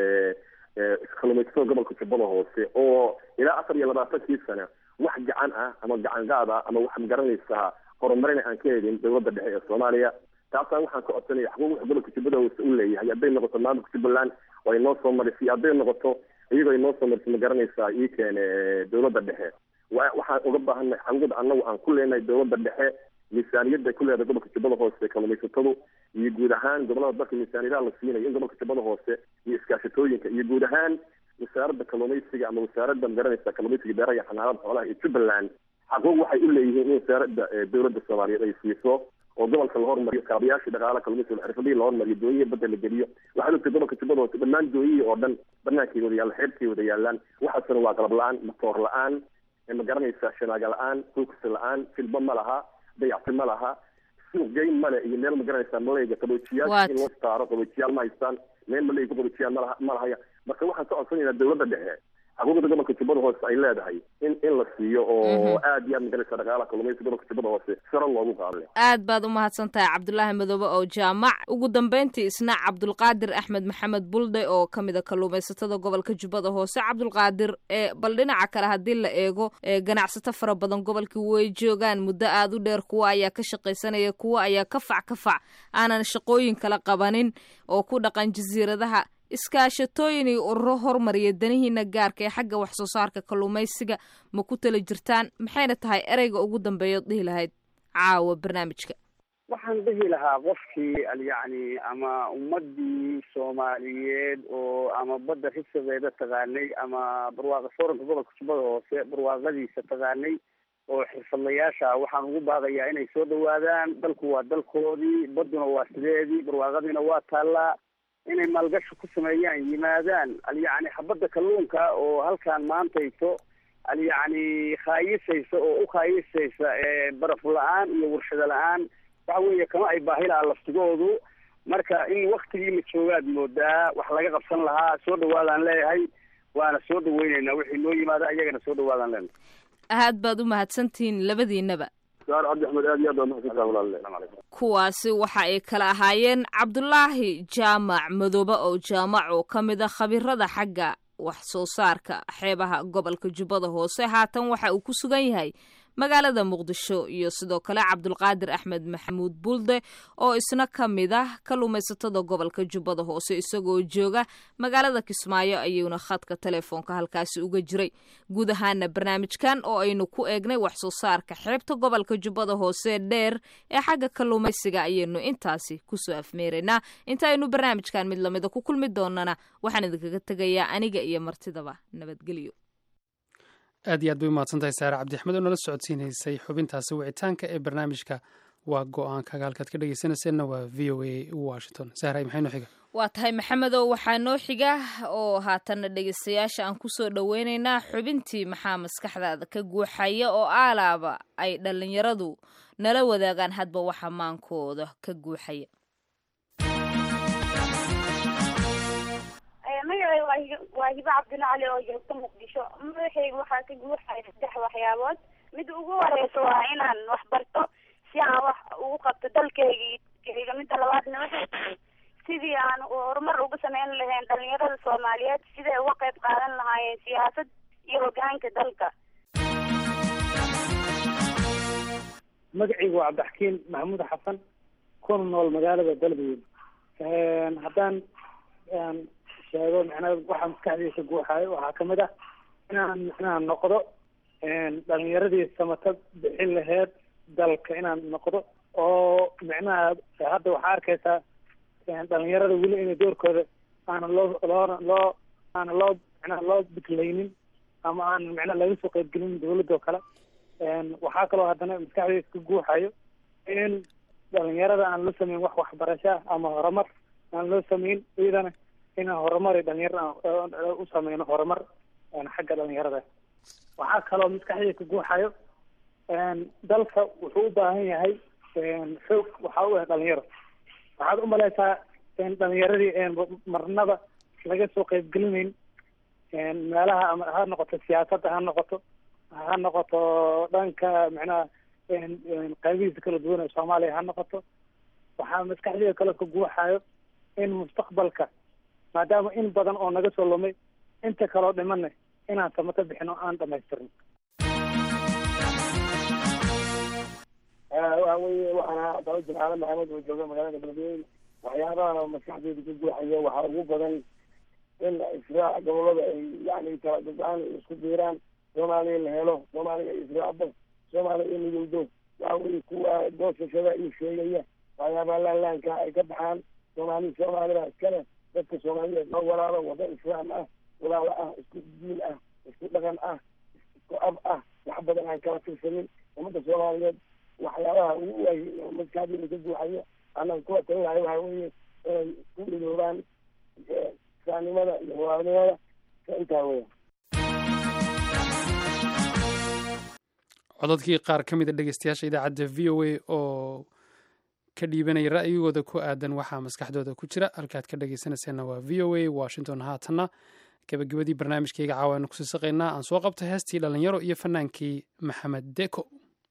[SPEAKER 12] kalluumaysatada gobolka jubbada hoose oo ilaa 24 sano wax gacan ah ama gacan qaad ah ama wax magaranaysaa horumarin aan ka helin dowladda dhexe ee Soomaaliya taasaan waxaan ka codsanaya xuquuqda gobolka jubbada hoose u leeyahay hadday noqoto maamulka Jubbaland oo ay noo soo marisay hadday noqoto iyagoo ay noo soo marisay magaranaysaa ii keene dowladda dhexe waxaan uga baahannahay xuquuqda annagu aan ku leenahay dowladda dhexe miisaaniyadda ku leedahay gobolka jubbada hoose kalluumaysatadu iyo guud ahaan gobolada dalka miisaaniyadaha la siinayo in gobolka jubbada hoose iyo iskaashatooyinka iyo guud ahaan wasaaradda kalluumaysiga ama wasaaradda magaranaysa kalluumaysiga beeraha iyo xanaanada xoolaha ee Jubbaland xaquuq waxay u leeyihiin in wasaaradda dowladda Soomaaliyeed ay siiso oo gobolka la hormariyo kaabayaasha dhaqaalaha kalluumaysiga xirfadii la hormariyo dooyiye badda la geliyo waxaa loo gobolka jubbada hoose dhammaan dooyiye oo dhan banaankeeda yaalla xeebteeda yaallaan waxaasna waa qalab la-aan matoor la-aan magaranaysa shanaaga la-aan focus la-aan filba ma laha dayacti ma laha suuq geyn male iyo meel magaranaysa malayga qaboojiyaal in loo saaro qaboojiyaal ma haystaan meel malayga qaboojiyaal ma lahaya marka waxaan ka codsanaynaa dowladda dhexe xuquuqda gobolka jubbada hoose ay leedahay in la siiyo oo aad iyo aad magaranaysa dhaqaalaha kalluumaysiga gobolka jubbada hoose sare loogu qaado
[SPEAKER 1] aad baad u mahadsan tahay cabdulaahi madoobe oo jaamac ugu dambeyntii isna cabdulqaadir axmed maxamed bulde oo ka mid a kalluumaysatada gobolka jubbada hoose cabdulqaadir bal dhinaca kale haddii la eego ganacsato fara badan gobolka way joogaan muddo aad u dheer kuwa ayaa ka shaqaysanaya kuwa ayaa ka fac aanan shaqooyin kala qabanin oo ku dhaqan jasiiradaha iskaashatooyin iyo ururo hormariya danihiina gaarka ee xagga wax soo saarka kalluumaysiga ma ku tala jirtaan maxayna tahay ereyga ugu dambeeya dhihi lahayd caawa barnaamijka
[SPEAKER 11] waxaan dhihi lahaa qofkii yacni ama ummadii soomaaliyeed oo ama badda risadeeda taqaanay ama barwaaqa fooranka gobolka jubbada hoose barwaaqadiisa taqaanay oo xirfadlayaasha waxaan ugu baaqayaa inay soo dhawaadaan dalku waa dalkoodii badduna waa sideedii barwaaqadiina waa taallaa inay maalgashi ku sameeyaan yimaadaan yacni xabadda kalluunka oo halkaan maantayso yacni khaayisaysa oo u khaayisaysa baraf la-aan iyo warshado la-aan waxa weeye kama ay baahi lahaa laftigoodu marka in waktigii la joogaad moodaa wax laga qabsan lahaa soo dhawaadaan leeyahay waana soo dhaweyneynaa wixii noo yimaada ayagana soo dhawaadaan leenahay
[SPEAKER 1] aad baad u mahadsantihiin labadiinaba
[SPEAKER 12] cabdi axmed aad iyo aad baad mahadsantahay walaalahay
[SPEAKER 1] kuwaasi waxa ay kala ahaayeen cabdulaahi jaamac madoobe oo jaamac oo ka mid a khabirada xagga wax soo saarka xeebaha gobolka jubbada hoose haatan waxa uu ku sugan yahay magaalada muqdisho iyo sidoo kale cabdulqaadir axmed maxamuud bulde oo isna ka mid ah kalluumaysatada gobolka jubbada hoose isagoo jooga magaalada kismaayo ayuuna khadka telefoonka halkaasi uga jiray guud ahaana barnaamijkan oo aynu ku eegnay wax soo saarka xeebta gobolka jubbada hoose dheer ee xagga kalluumaysiga ayaynu intaasi kusoo afmeeraynaa intaaynu barnaamijkan mid lamida ku kulmi doonana waxaan idinkaga tegayaa aniga iyo martidaba nabadgelyo
[SPEAKER 2] aad iyo aad bay umahadsan tahay saare cabdi axmed oo nala socodsiinaysay xubintaasi wicitaanka ee barnaamijka waa go-aankaga halkaad ka dhegeysanayseena waa v o a washington sahray maxay noo xiga
[SPEAKER 1] waa tahay maxamedow waxaa noo xiga oo haatanna dhegeystayaasha aan kusoo dhaweynaynaa xubintii maxaa maskaxdaada ka guuxaya oo aalaaba ay dhallinyaradu nala wadaagaan hadba waxa maankooda ka guuxaya
[SPEAKER 15] magacayga waa hiba cabdilla cali oo joogta muqdisho madaxayga waxaa ka guuxaya 3 waxyaabood mid ugu horeysa waa inaan wax barto si aan wax ugu qabto dalkayga midda labaadna waxay tahay sidii aan horumar uga sameyn lahayn dhalinyarada soomaaliyeed siday uga qayb qaadan lahaayeen siyaasad iyo hogaanka dalka
[SPEAKER 14] magacaygu waa cabdixakiin maxamuud xasan kuna nool magaalada galmudug haddaan sheego macnaha waxaa maskaxdiisa guuxaayo waxaa kamid ah inaan noqdo dhalinyaradii samata bixin laheyd dalka inaan noqdo oo micnaha hadda waxaa arkaysaa dhalinyarada weli inay doorkooda aanan loo micnaha loo biklaynin ama aanan micnaha laga soo qaybgelin dawladda oo kale waxaa kaloo haddana maskaxdiisa ka guuxayo in dhalinyarada aan la sameyn wax waxbarasha ama horumar aan loo sameyn iyadana inaan horumar dhalinyarada u sameyno horumar xagga dhalinyarada waxaa kaloo maskaxdayda ka guuxayo dalka wuxuu u baahan yahay xoog waxaa u ah dhalinyaro waxaad umaleysaa dhalinyaradii marnaba
[SPEAKER 16] laga soo qaybgelinayn meelaha ama ha noqoto siyaasadda ha noqoto dhanka macnaha qaybihiisa kala duwan ee soomaaliya ha noqoto waxaa maskaxdeyda kale ka guuxayo in mustaqbalka maadaama in badan oo naga soo lumay inta kaloo dhimanna inaan samato bixin oo aan dhamaystirno.
[SPEAKER 17] waxa weeye waxaana daba jimcaale maxamed oo jooga magaalada beledweyne waxyaabaha maskaxdeyda ka guuxaya waxaa ugu badan in israac gobolada ay yani kala go-aan isku biiraan soomaaliya la helo soomaaliya israacdo soomaaliya in midowdo waxa weye kuwa goosashada iyo sheegaya waxyaabaha laanlaanka ay ka baxaan soomaalida iskale dadka soomaaliyeed noo walaalo wada islaam ah walaalo ah isku diin ah isku dhaqan ah isku ab ah wax badan aan kala tirsanin ummadda soomaaliyeed waxyaabaha ugu waay maskaxdeyda ka guuxaya anaan kuwa talinayo waxa weeye inay ku midoobaan islaamnimada iyo walaalnimada intaa weya.
[SPEAKER 2] codadkii qaar ka mid a dhegeystayaasha idaacadda v o a oo ka dhiibanaya ra'yigooda ku aadan waxaa maskaxdooda ku jira halkaad ka dhegeysanayseena waa v o a washington. haatanna gabagabadii barnaamijkayga caawa aynu kusii saqaynaa aan soo qabtay heestii dhalinyaro iyo fanaankii maxamed deko.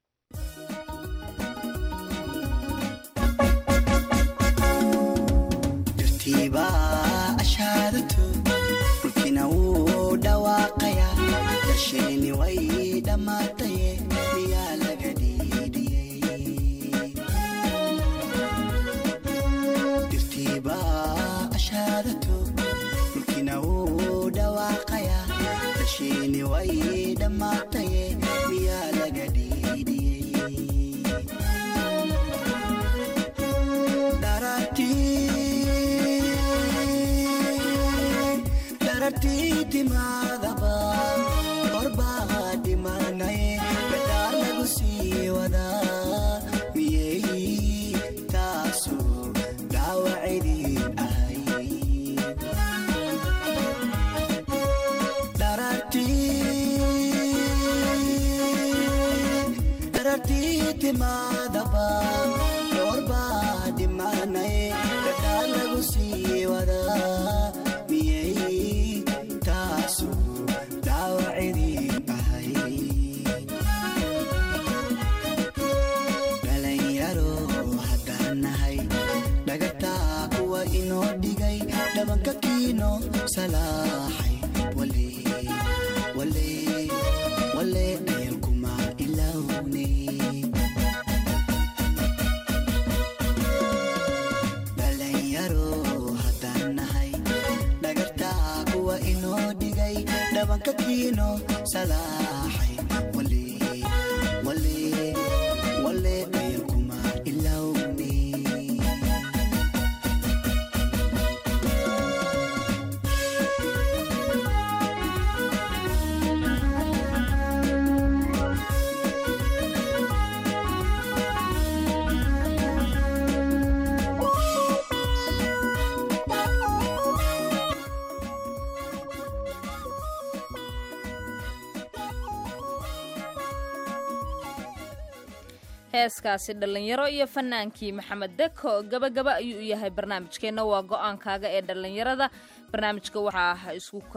[SPEAKER 1] heeskaasi dhalinyaro iyo fanaankii maxamed deko gabagaba ayuu u yahay barnaamijkeenna waa go-aankaaga ee dhalinyarada. barnaamijka waxaa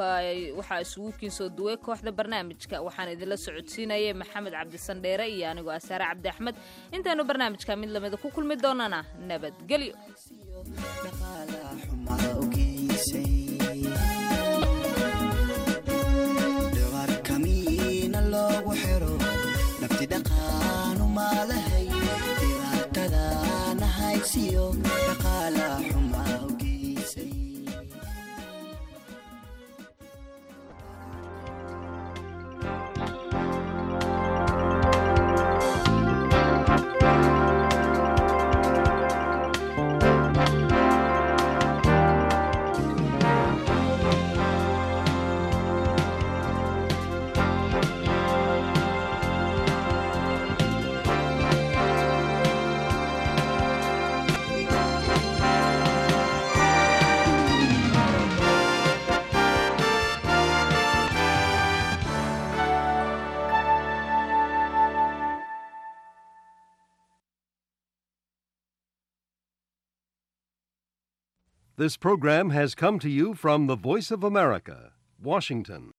[SPEAKER 1] isugu kiinsoo duway kooxda barnaamijka waxaan idinla socodsiinayay maxamed cabdisandheere iyo anigoo asaare cabdi axmed. intaanu barnaamijka mid lamida ku kulmi doonana nabadgelyo.
[SPEAKER 18] This program has come to you from the Voice of America, Washington.